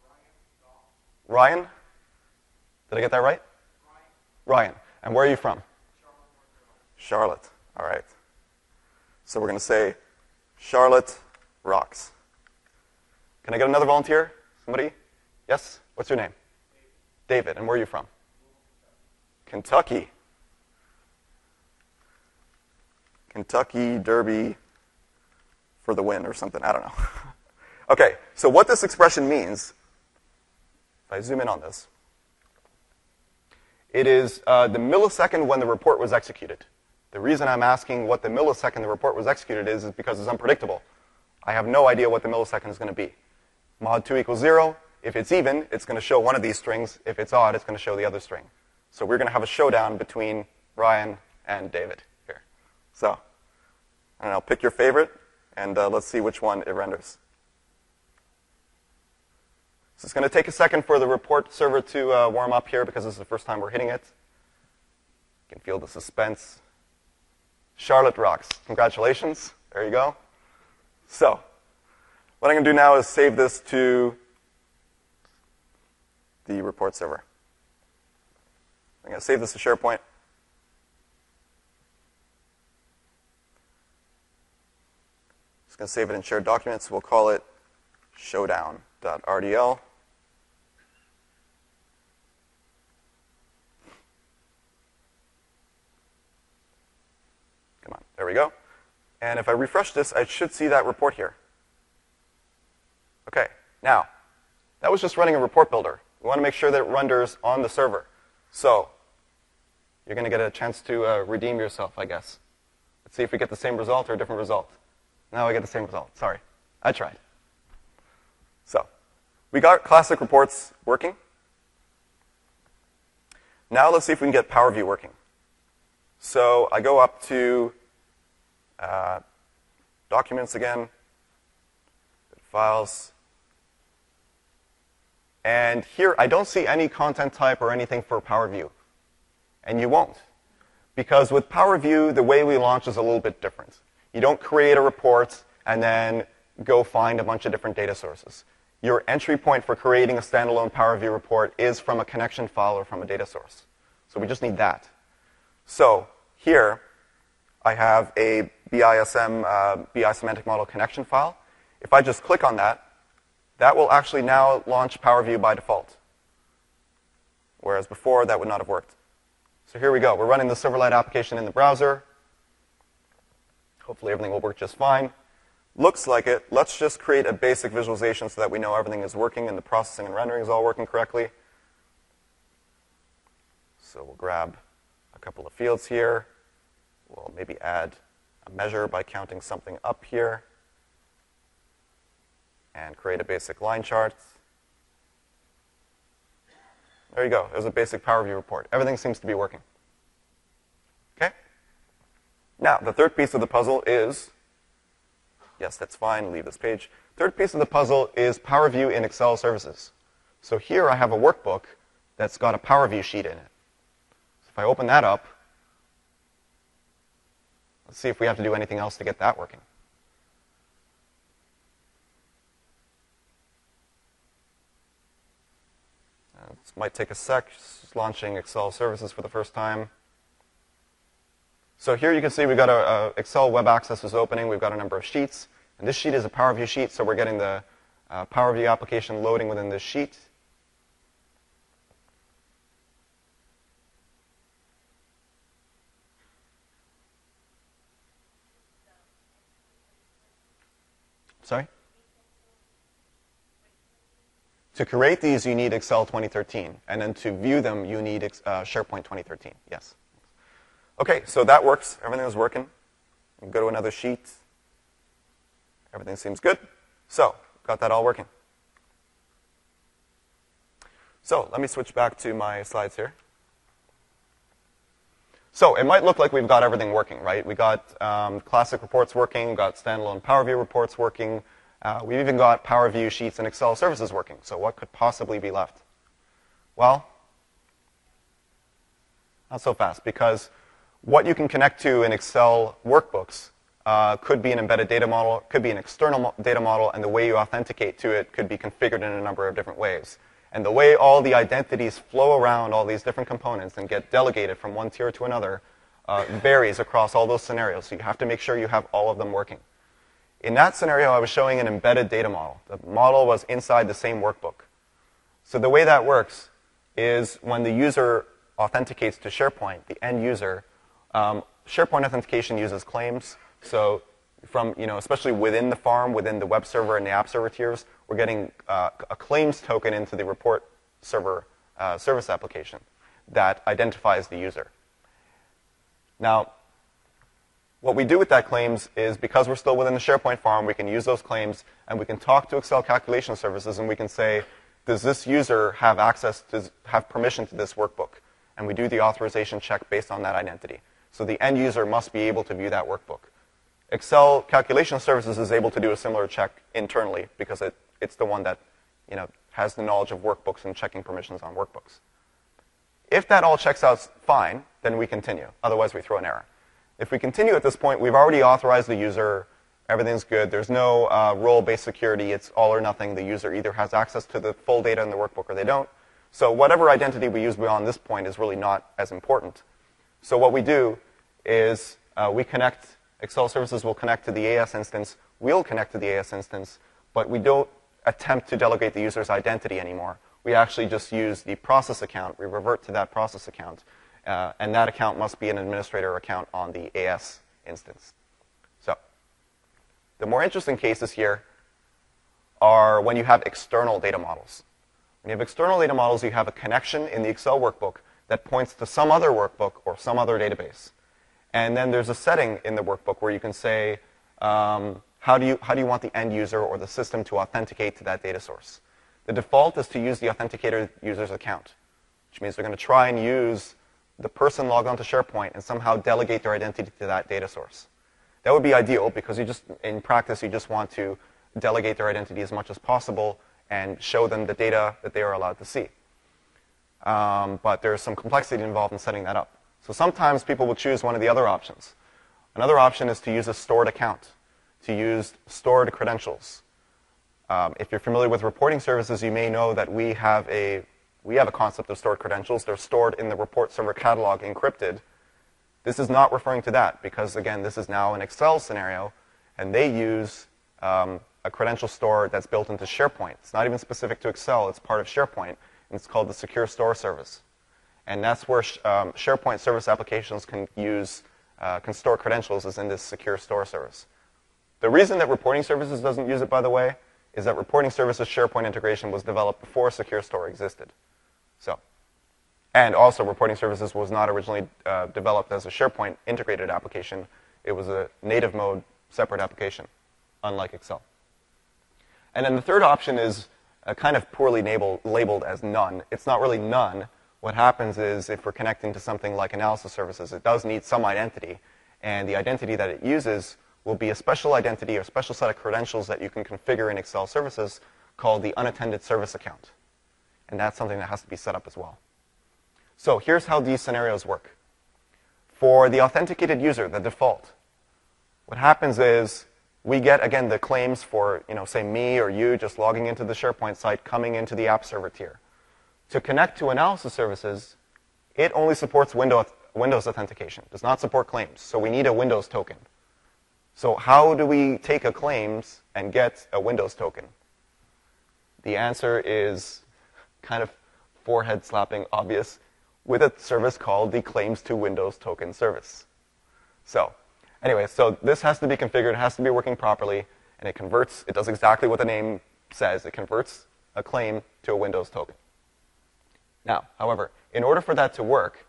Ryan? Did I get that right? Ryan. And where are you from? Charlotte. All right. So we're going to say Charlotte rocks. Can I get another volunteer? Somebody? Yes? What's your name? David. And where are you from? Kentucky. Kentucky Derby for the win or something. I don't know. Okay, so what this expression means, if I zoom in on this, it is the millisecond when the report was executed. The reason I'm asking what the millisecond the report was executed is because it's unpredictable. I have no idea what the millisecond is going to be. Mod 2 equals 0. If it's even, it's going to show one of these strings. If it's odd, it's going to show the other string. So we're going to have a showdown between Ryan and David here. So, and I'll pick your favorite, and let's see which one it renders. So it's going to take a second for the report server to warm up here because this is the first time we're hitting it. You can feel the suspense. Charlotte rocks. Congratulations. There you go. So, what I'm going to do now is save this to the report server. I'm going to save this to SharePoint. Just going to save it in shared documents. We'll call it showdown.rdl. Come on, there we go. And if I refresh this, I should see that report here. Okay, now, that was just running a report builder. We want to make sure that it renders on the server. So, you're going to get a chance to redeem yourself, I guess. Let's see if we get the same result or a different result. Now I get the same result. Sorry, I tried. So, we got classic reports working. Now let's see if we can get Power View working. So I go up to Documents again, Files. And here, I don't see any content type or anything for Power View. And you won't. Because with Power View, the way we launch is a little bit different. You don't create a report and then go find a bunch of different data sources. Your entry point for creating a standalone Power View report is from a connection file or from a data source. So we just need that. So here, I have a BISM, BI Semantic Model connection file. If I just click on that, that will actually now launch Power View by default. Whereas before, that would not have worked. So here we go. We're running the Silverlight application in the browser. Hopefully everything will work just fine. Looks like it. Let's just create a basic visualization so that we know everything is working and the processing and rendering is all working correctly. So we'll grab a couple of fields here. We'll maybe add a measure by counting something up here. And create a basic line chart. There you go. There's a basic Power View report. Everything seems to be working. Okay? Now, the third piece of the puzzle is, yes, that's fine, leave this page. Third piece of the puzzle is Power View in Excel services. So here I have a workbook that's got a Power View sheet in it. So if I open that up, let's see if we have to do anything else to get that working. This might take a sec, just launching Excel services for the first time. So here you can see we've got a Excel web access is opening. We've got a number of sheets. And this sheet is a Power View sheet, so we're getting the Power View application loading within this sheet. Sorry? To create these, you need Excel 2013. And then to view them, you need SharePoint 2013. Yes. OK, so that works. Everything is working. We can go to another sheet. Everything seems good. So got that all working. So let me switch back to my slides here. So it might look like we've got everything working, right? We got classic reports working. We've got standalone Power View reports working. We've even got Power View sheets and Excel services working. So what could possibly be left? Well, not so fast, because what you can connect to in Excel workbooks could be an embedded data model, could be an external data model, and the way you authenticate to it could be configured in a number of different ways. And the way all the identities flow around all these different components and get delegated from one tier to another varies across all those scenarios. So you have to make sure you have all of them working. In that scenario, I was showing an embedded data model. The model was inside the same workbook. So the way that works is when the user authenticates to SharePoint, the end user, SharePoint authentication uses claims. So from, especially within the farm, within the web server and the app server tiers, we're getting a claims token into the report server service application that identifies the user. Now, What we do with that claims is, because we're still within the SharePoint farm, we can use those claims, and we can talk to Excel calculation services, and we can say, does this user have access to, have permission to this workbook? And we do the authorization check based on that identity. So the end user must be able to view that workbook. Excel calculation services is able to do a similar check internally, because it's the one that has the knowledge of workbooks and checking permissions on workbooks. If that all checks out fine, then we continue. Otherwise, we throw an error. If we continue at this point, we've already authorized the user. Everything's good. There's no role-based security. It's all or nothing. The user either has access to the full data in the workbook or they don't. So whatever identity we use beyond this point is really not as important. So what we do is we connect. Excel services will connect to the AS instance. We'll connect to the AS instance, but we don't attempt to delegate the user's identity anymore. We actually just use the process account. We revert to that process account. And that account must be an administrator account on the AS instance. So the more interesting cases here are when you have external data models. When you have external data models, you have a connection in the Excel workbook that points to some other workbook or some other database. And then there's a setting in the workbook where you can say, how do you want the end user or the system to authenticate to that data source? The default is to use the authenticator user's account, which means they're going to try and use the person logged onto SharePoint and somehow delegate their identity to that data source. That would be ideal, because in practice, you just want to delegate their identity as much as possible and show them the data that they are allowed to see. But there's some complexity involved in setting that up. So sometimes people will choose one of the other options. Another option is to use a stored account, to use stored credentials. If you're familiar with reporting services, you may know that we have a concept of stored credentials. They're stored in the report server catalog encrypted. This is not referring to that, because, again, this is now an Excel scenario, and they use a credential store that's built into SharePoint. It's not even specific to Excel. It's part of SharePoint, and it's called the Secure Store Service. And that's where SharePoint service applications can store credentials, is in this Secure Store Service. The reason that Reporting Services doesn't use it, by the way, is that Reporting Services SharePoint integration was developed before Secure Store existed. And also, Reporting Services was not originally developed as a SharePoint integrated application. It was a native mode separate application, unlike Excel. And then the third option is kind of poorly labeled as none. It's not really none. What happens is, if we're connecting to something like analysis services, it does need some identity. And the identity that it uses will be a special identity or special set of credentials that you can configure in Excel services called the unattended service account. And that's something that has to be set up as well. So here's how these scenarios work. For the authenticated user, the default, what happens is we get, again, the claims for, say, me or you just logging into the SharePoint site, coming into the app server tier. To connect to analysis services, it only supports Windows authentication. It does not support claims. So we need a Windows token. So how do we take a claims and get a Windows token? The answer is kind of forehead-slapping obvious, with a service called the Claims to Windows Token service. So anyway, so this has to be configured. It has to be working properly. And it converts. It does exactly what the name says. It converts a claim to a Windows token. Now, however, in order for that to work,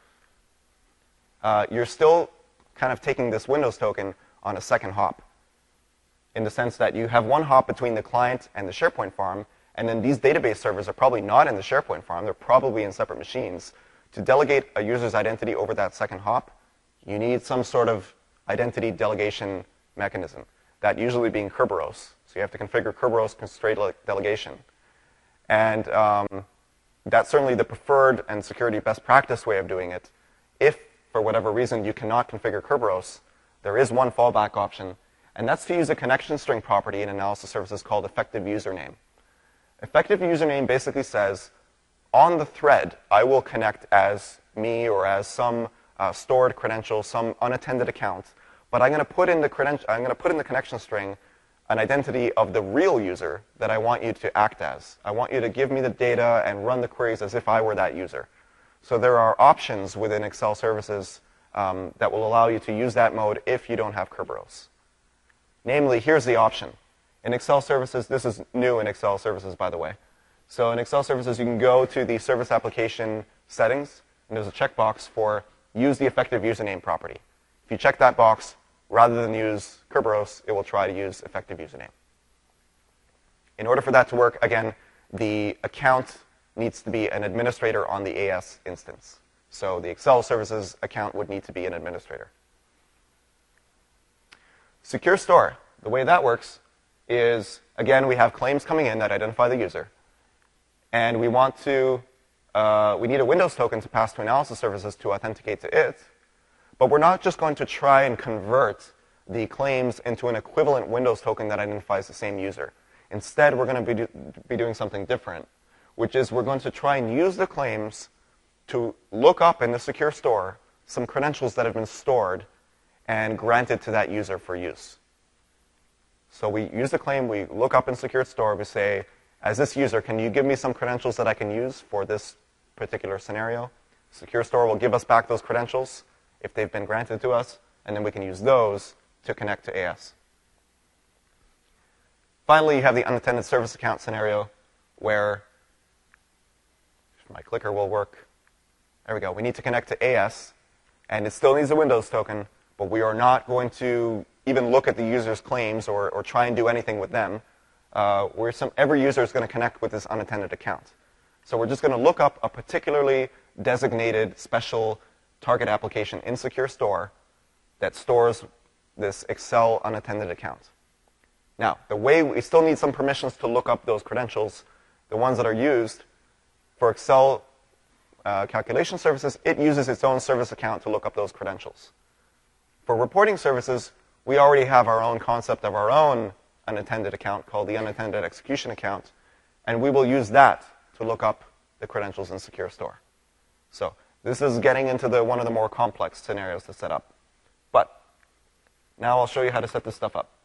you're still kind of taking this Windows token on a second hop, in the sense that you have one hop between the client and the SharePoint farm, and then these database servers are probably not in the SharePoint farm. They're probably in separate machines. To delegate a user's identity over that second hop, you need some sort of identity delegation mechanism, that usually being Kerberos. So you have to configure Kerberos constraint delegation. And that's certainly the preferred and security best practice way of doing it. If, for whatever reason, you cannot configure Kerberos, there is one fallback option, and that's to use a connection string property in analysis services called effective username. Effective username basically says, on the thread, I will connect as me or as some stored credential, some unattended account, but I'm going to put in the connection string an identity of the real user that I want you to act as. I want you to give me the data and run the queries as if I were that user. So there are options within Excel services that will allow you to use that mode if you don't have Kerberos. Namely, here's the option. In Excel services, this is new in Excel services, by the way. So in Excel services, you can go to the service application settings, and there's a checkbox for use the effective username property. If you check that box, rather than use Kerberos, it will try to use effective username. In order for that to work, again, the account needs to be an administrator on the AS instance. So the Excel services account would need to be an administrator. Secure Store, the way that works is, again, we have claims coming in that identify the user. And we want to, we need a Windows token to pass to analysis services to authenticate to it. But we're not just going to try and convert the claims into an equivalent Windows token that identifies the same user. Instead, we're going to be doing something different, which is we're going to try and use the claims to look up in the Secure Store some credentials that have been stored and granted to that user for use. So we use the claim, we look up in Secure Store, we say, as this user, can you give me some credentials that I can use for this particular scenario? Secure Store will give us back those credentials if they've been granted to us, and then we can use those to connect to AS. Finally, you have the unattended service account scenario where my clicker will work. There we go. We need to connect to AS, and it still needs a Windows token, but we are not going to even look at the user's claims or try and do anything with them. Every user is going to connect with this unattended account. So we're just going to look up a particularly designated special target application in Secure Store that stores this Excel unattended account. Now, the way we still need some permissions to look up those credentials, the ones that are used for Excel calculation services, it uses its own service account to look up those credentials. For reporting services, we already have our own concept of our own unattended account called the unattended execution account, and we will use that to look up the credentials in Secure Store. So this is getting into one of the more complex scenarios to set up. But now I'll show you how to set this stuff up.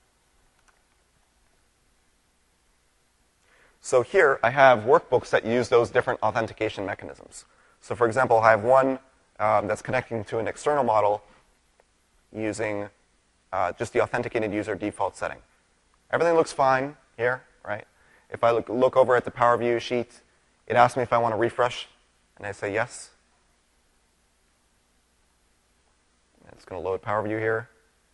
So here I have workbooks that use those different authentication mechanisms. So for example, I have one that's connecting to an external model using just the authenticated user default setting. Everything looks fine here, right? If I look over at the Power View sheet, it asks me if I want to refresh, and I say yes. And it's going to load Power View here.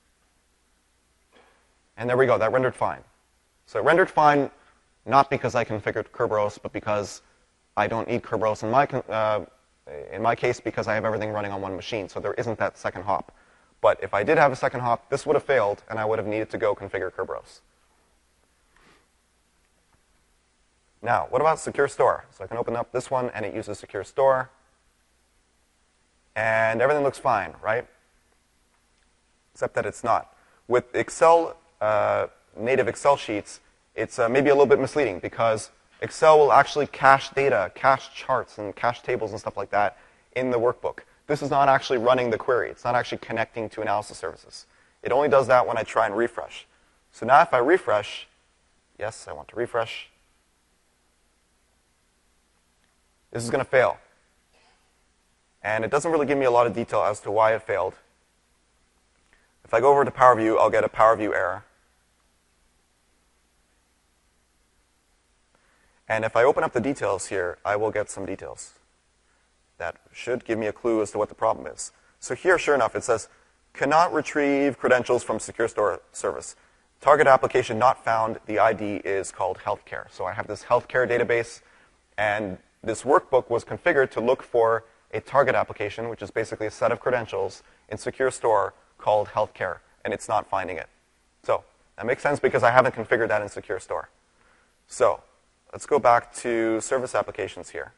And there we go, that rendered fine. So it rendered fine not because I configured Kerberos, but because I don't need Kerberos in my case because I have everything running on one machine, so there isn't that second hop. But if I did have a second hop, this would have failed, and I would have needed to go configure Kerberos. Now, what about Secure Store? So I can open up this one, and it uses Secure Store. And everything looks fine, right? Except that it's not. With Excel, native Excel sheets, it's maybe a little bit misleading because Excel will actually cache data, cache charts, and cache tables and stuff like that in the workbook. This is not actually running the query. It's not actually connecting to analysis services. It only does that when I try and refresh. So now if I refresh, yes, I want to refresh, this is going to fail. And it doesn't really give me a lot of detail as to why it failed. If I go over to Power View, I'll get a Power View error. And if I open up the details here, I will get some details. That should give me a clue as to what the problem is. So here, sure enough, it says, cannot retrieve credentials from Secure Store service. Target application not found. The ID is called healthcare. So I have this healthcare database, and this workbook was configured to look for a target application, which is basically a set of credentials in Secure Store called healthcare, and it's not finding it. So that makes sense because I haven't configured that in Secure Store. So let's go back to service applications here.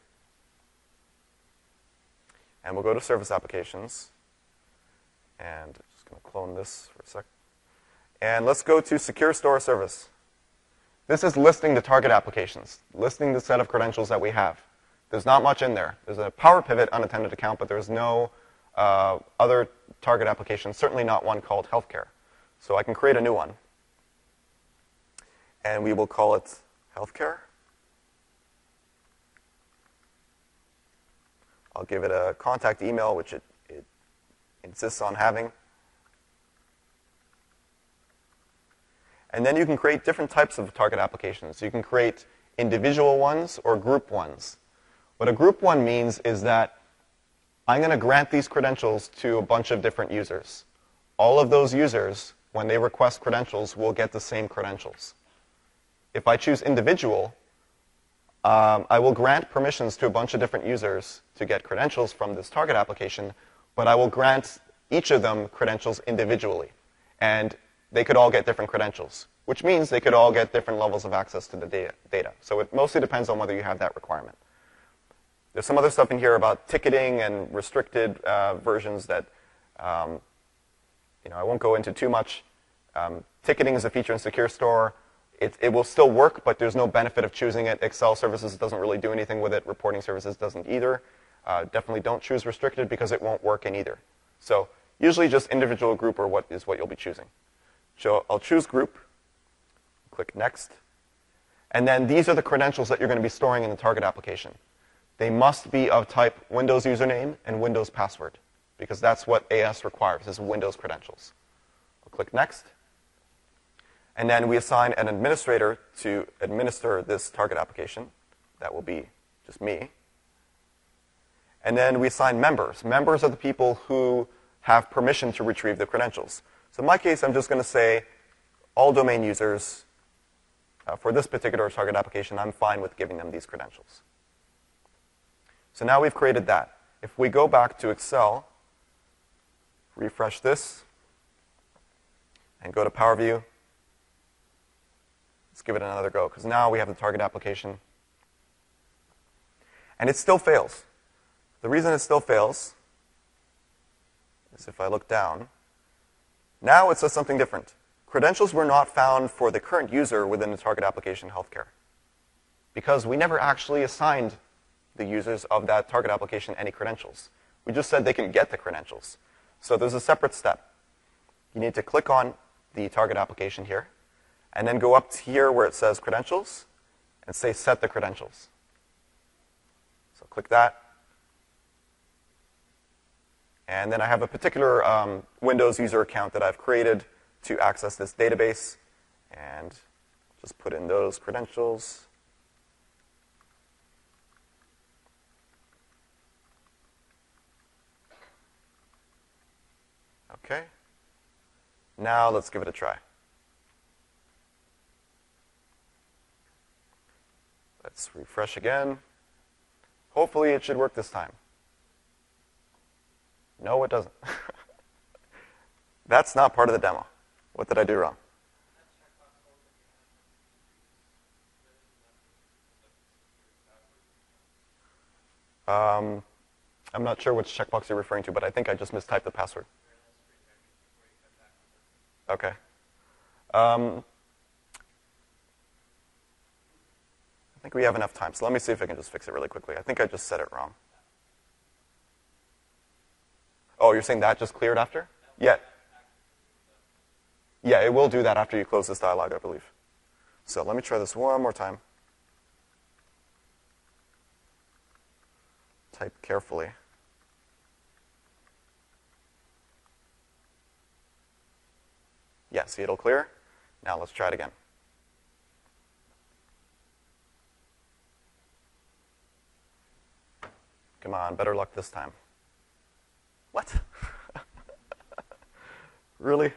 And we'll go to service applications. And I'm just going to clone this for a sec. And let's go to Secure Store service. This is listing the target applications, listing the set of credentials that we have. There's not much in there. There's a PowerPivot unattended account, but there's no other target application, certainly not one called healthcare. So I can create a new one. And we will call it healthcare. I'll give it a contact email, which it insists on having. And then you can create different types of target applications. You can create individual ones or group ones. What a group one means is that I'm going to grant these credentials to a bunch of different users. all of those users, when they request credentials, will get the same credentials. If I choose individual, I will grant permissions to a bunch of different users to get credentials from this target application, but I will grant each of them credentials individually. And they could all get different credentials, which means they could all get different levels of access to the data. So it mostly depends on whether you have that requirement. There's some other stuff in here about ticketing and restricted versions that I won't go into too much. Ticketing is a feature in Secure Store. It will still work, but there's no benefit of choosing it. Excel services doesn't really do anything with it. Reporting services doesn't either. Definitely don't choose restricted because it won't work in either. So usually just individual group or what you'll be choosing. So I'll choose group, click next, and then these are the credentials that you're going to be storing in the target application. They must be of type Windows username and Windows password, because that's what AS requires, is Windows credentials. I'll click next. And then we assign an administrator to administer this target application. That will be just me. And then we assign members. Members are the people who have permission to retrieve the credentials. So in my case, I'm just going to say all domain users. For this particular target application, I'm fine with giving them these credentials. So now we've created that. If we go back to Excel, refresh this, and go to Power View, let's give it another go, because now we have the target application. And it still fails. The reason it still fails is if I look down, now it says something different. Credentials were not found for the current user within the target application healthcare, because we never actually assigned the users of that target application any credentials. We just said they can get the credentials. So there's a separate step. You need to click on the target application here, and then go up to here where it says credentials, and say set the credentials. So click that. And then I have a particular Windows user account that I've created to access this database, and just put in those credentials. Okay. Now let's give it a try. Let's refresh again. Hopefully it should work this time. No, it doesn't. That's not part of the demo. What did I do wrong? I'm not sure which checkbox you're referring to, but I think I just mistyped the password. Okay. I think we have enough time, so let me see if I can just fix it really quickly. I think I just said it wrong. Oh, you're saying that just cleared after? Yeah. Yeah, it will do that after you close this dialog, I believe. So let me try this one more time. Type carefully. Yeah, see, it'll clear. Now let's try it again. Come on, better luck this time. What? Really?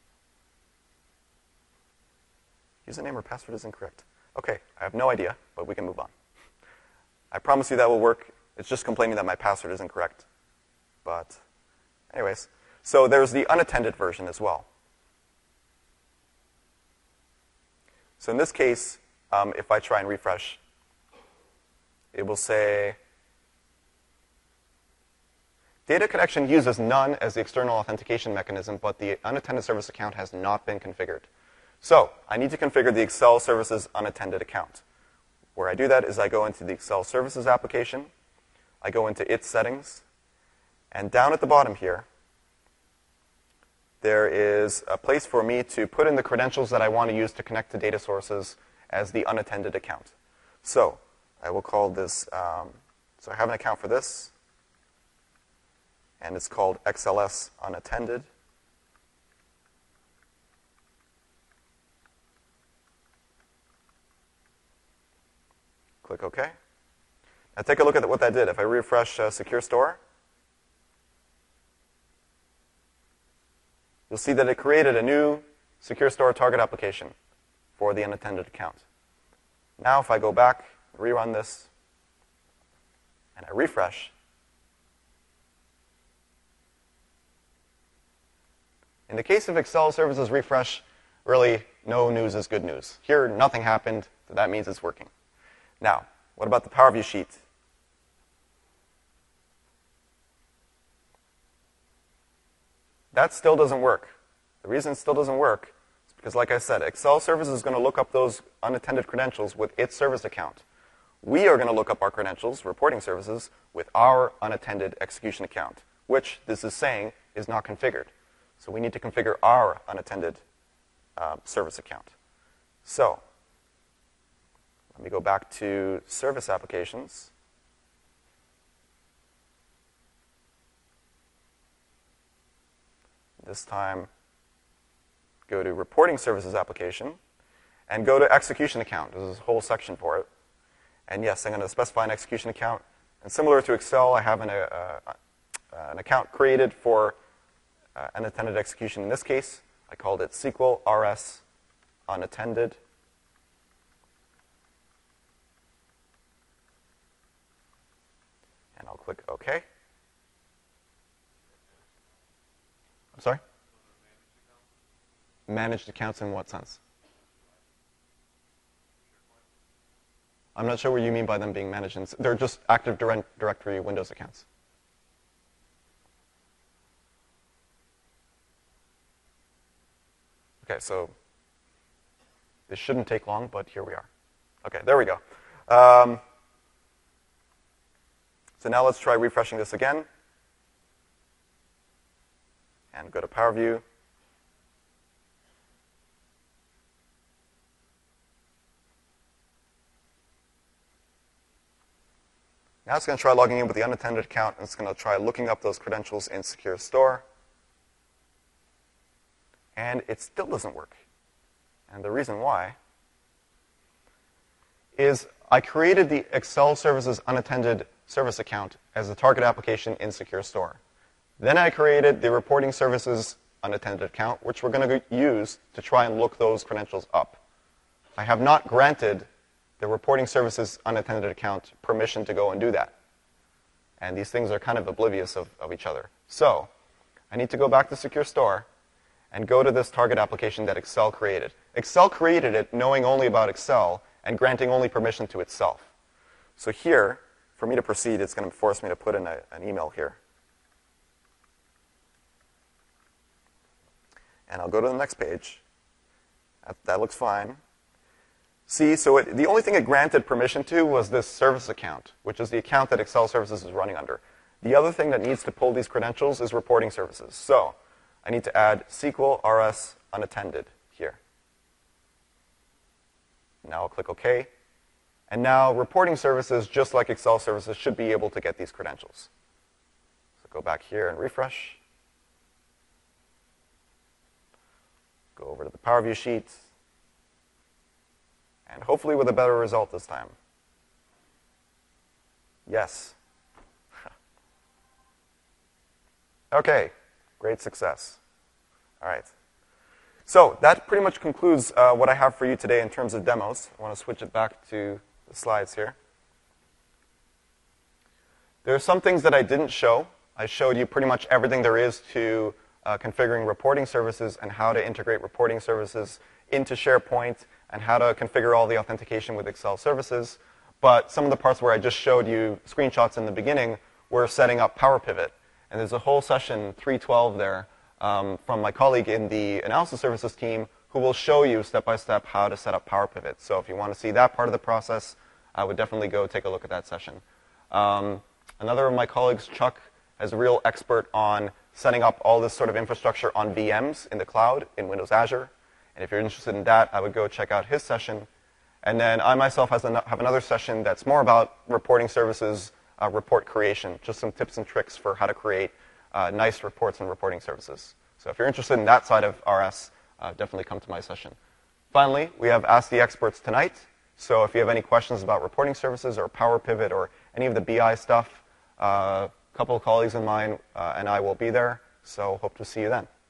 Username or password is incorrect. Okay, I have no idea, but we can move on. I promise you that will work. It's just complaining that my password is incorrect. But anyways, so there's the unattended version as well. So in this case, if I try and refresh, it will say, data connection uses none as the external authentication mechanism, but the unattended service account has not been configured. So I need to configure the Excel services unattended account. Where I do that is I go into the Excel services application, I go into its settings, and down at the bottom here, there is a place for me to put in the credentials that I want to use to connect to data sources as the unattended account. So I will call this, so I have an account for this, and it's called XLS unattended. Click OK. Now take a look at what that did. If I refresh Secure Store, you'll see that it created a new Secure Store target application for the unattended account. Now if I go back, rerun this, and I refresh, in the case of Excel Services Refresh, really no news is good news. Here, nothing happened, so that means it's working. Now, what about the Power View sheet? That still doesn't work. The reason it still doesn't work is because, like I said, Excel Services is going to look up those unattended credentials with its service account. We are going to look up our credentials, reporting services, with our unattended execution account, which this is saying is not configured. So we need to configure our unattended service account. So let me go back to service applications. This time, go to reporting services application and go to execution account. There's a whole section for it. And yes, I'm going to specify an execution account. And similar to Excel, I have an account created for unattended execution. In this case, I called it SQL RS unattended. And I'll click OK. I'm sorry? Managed accounts in what sense? I'm not sure what you mean by them being managed. They're just Active Directory Windows accounts. Okay, so this shouldn't take long, but here we are. Okay, there we go. So now let's try refreshing this again. And go to Power View. Now it's going to try logging in with the unattended account, and it's going to try looking up those credentials in Secure Store. And it still doesn't work. And the reason why is I created the Excel Services unattended service account as a target application in Secure Store. Then I created the reporting services unattended account, which we're going to use to try and look those credentials up. I have not granted the reporting services unattended account permission to go and do that. And these things are kind of oblivious of each other. So I need to go back to Secure Store and go to this target application that Excel created. Excel created it knowing only about Excel and granting only permission to itself. So here, for me to proceed, it's going to force me to put in an email here. And I'll go to the next page. That looks fine. See, so the only thing it granted permission to was this service account, which is the account that Excel Services is running under. The other thing that needs to pull these credentials is reporting services. So I need to add SQL RS unattended here. Now I'll click OK. And now reporting services, just like Excel Services, should be able to get these credentials. So go back here and refresh. Go over to the Power View sheet. And hopefully with a better result this time. Yes. Okay, great success. All right. So that pretty much concludes what I have for you today in terms of demos. I want to switch it back to the slides here. There are some things that I didn't show. I showed you pretty much everything there is to configuring reporting services and how to integrate reporting services into SharePoint and how to configure all the authentication with Excel services. But some of the parts where I just showed you screenshots in the beginning were setting up Power Pivot. And there's a whole session, 312 there, from my colleague in the analysis services team who will show you step-by-step how to set up Power Pivot. So if you want to see that part of the process, I would definitely go take a look at that session. Another of my colleagues, Chuck, is a real expert on setting up all this sort of infrastructure on VMs in the cloud in Windows Azure. And if you're interested in that, I would go check out his session. And then I myself have another session that's more about reporting services, report creation, just some tips and tricks for how to create nice reports and reporting services. So if you're interested in that side of RS, definitely come to my session. Finally, we have Ask the Experts tonight. So if you have any questions about reporting services or Power Pivot or any of the BI stuff, a couple of colleagues of mine and I will be there. So hope to see you then.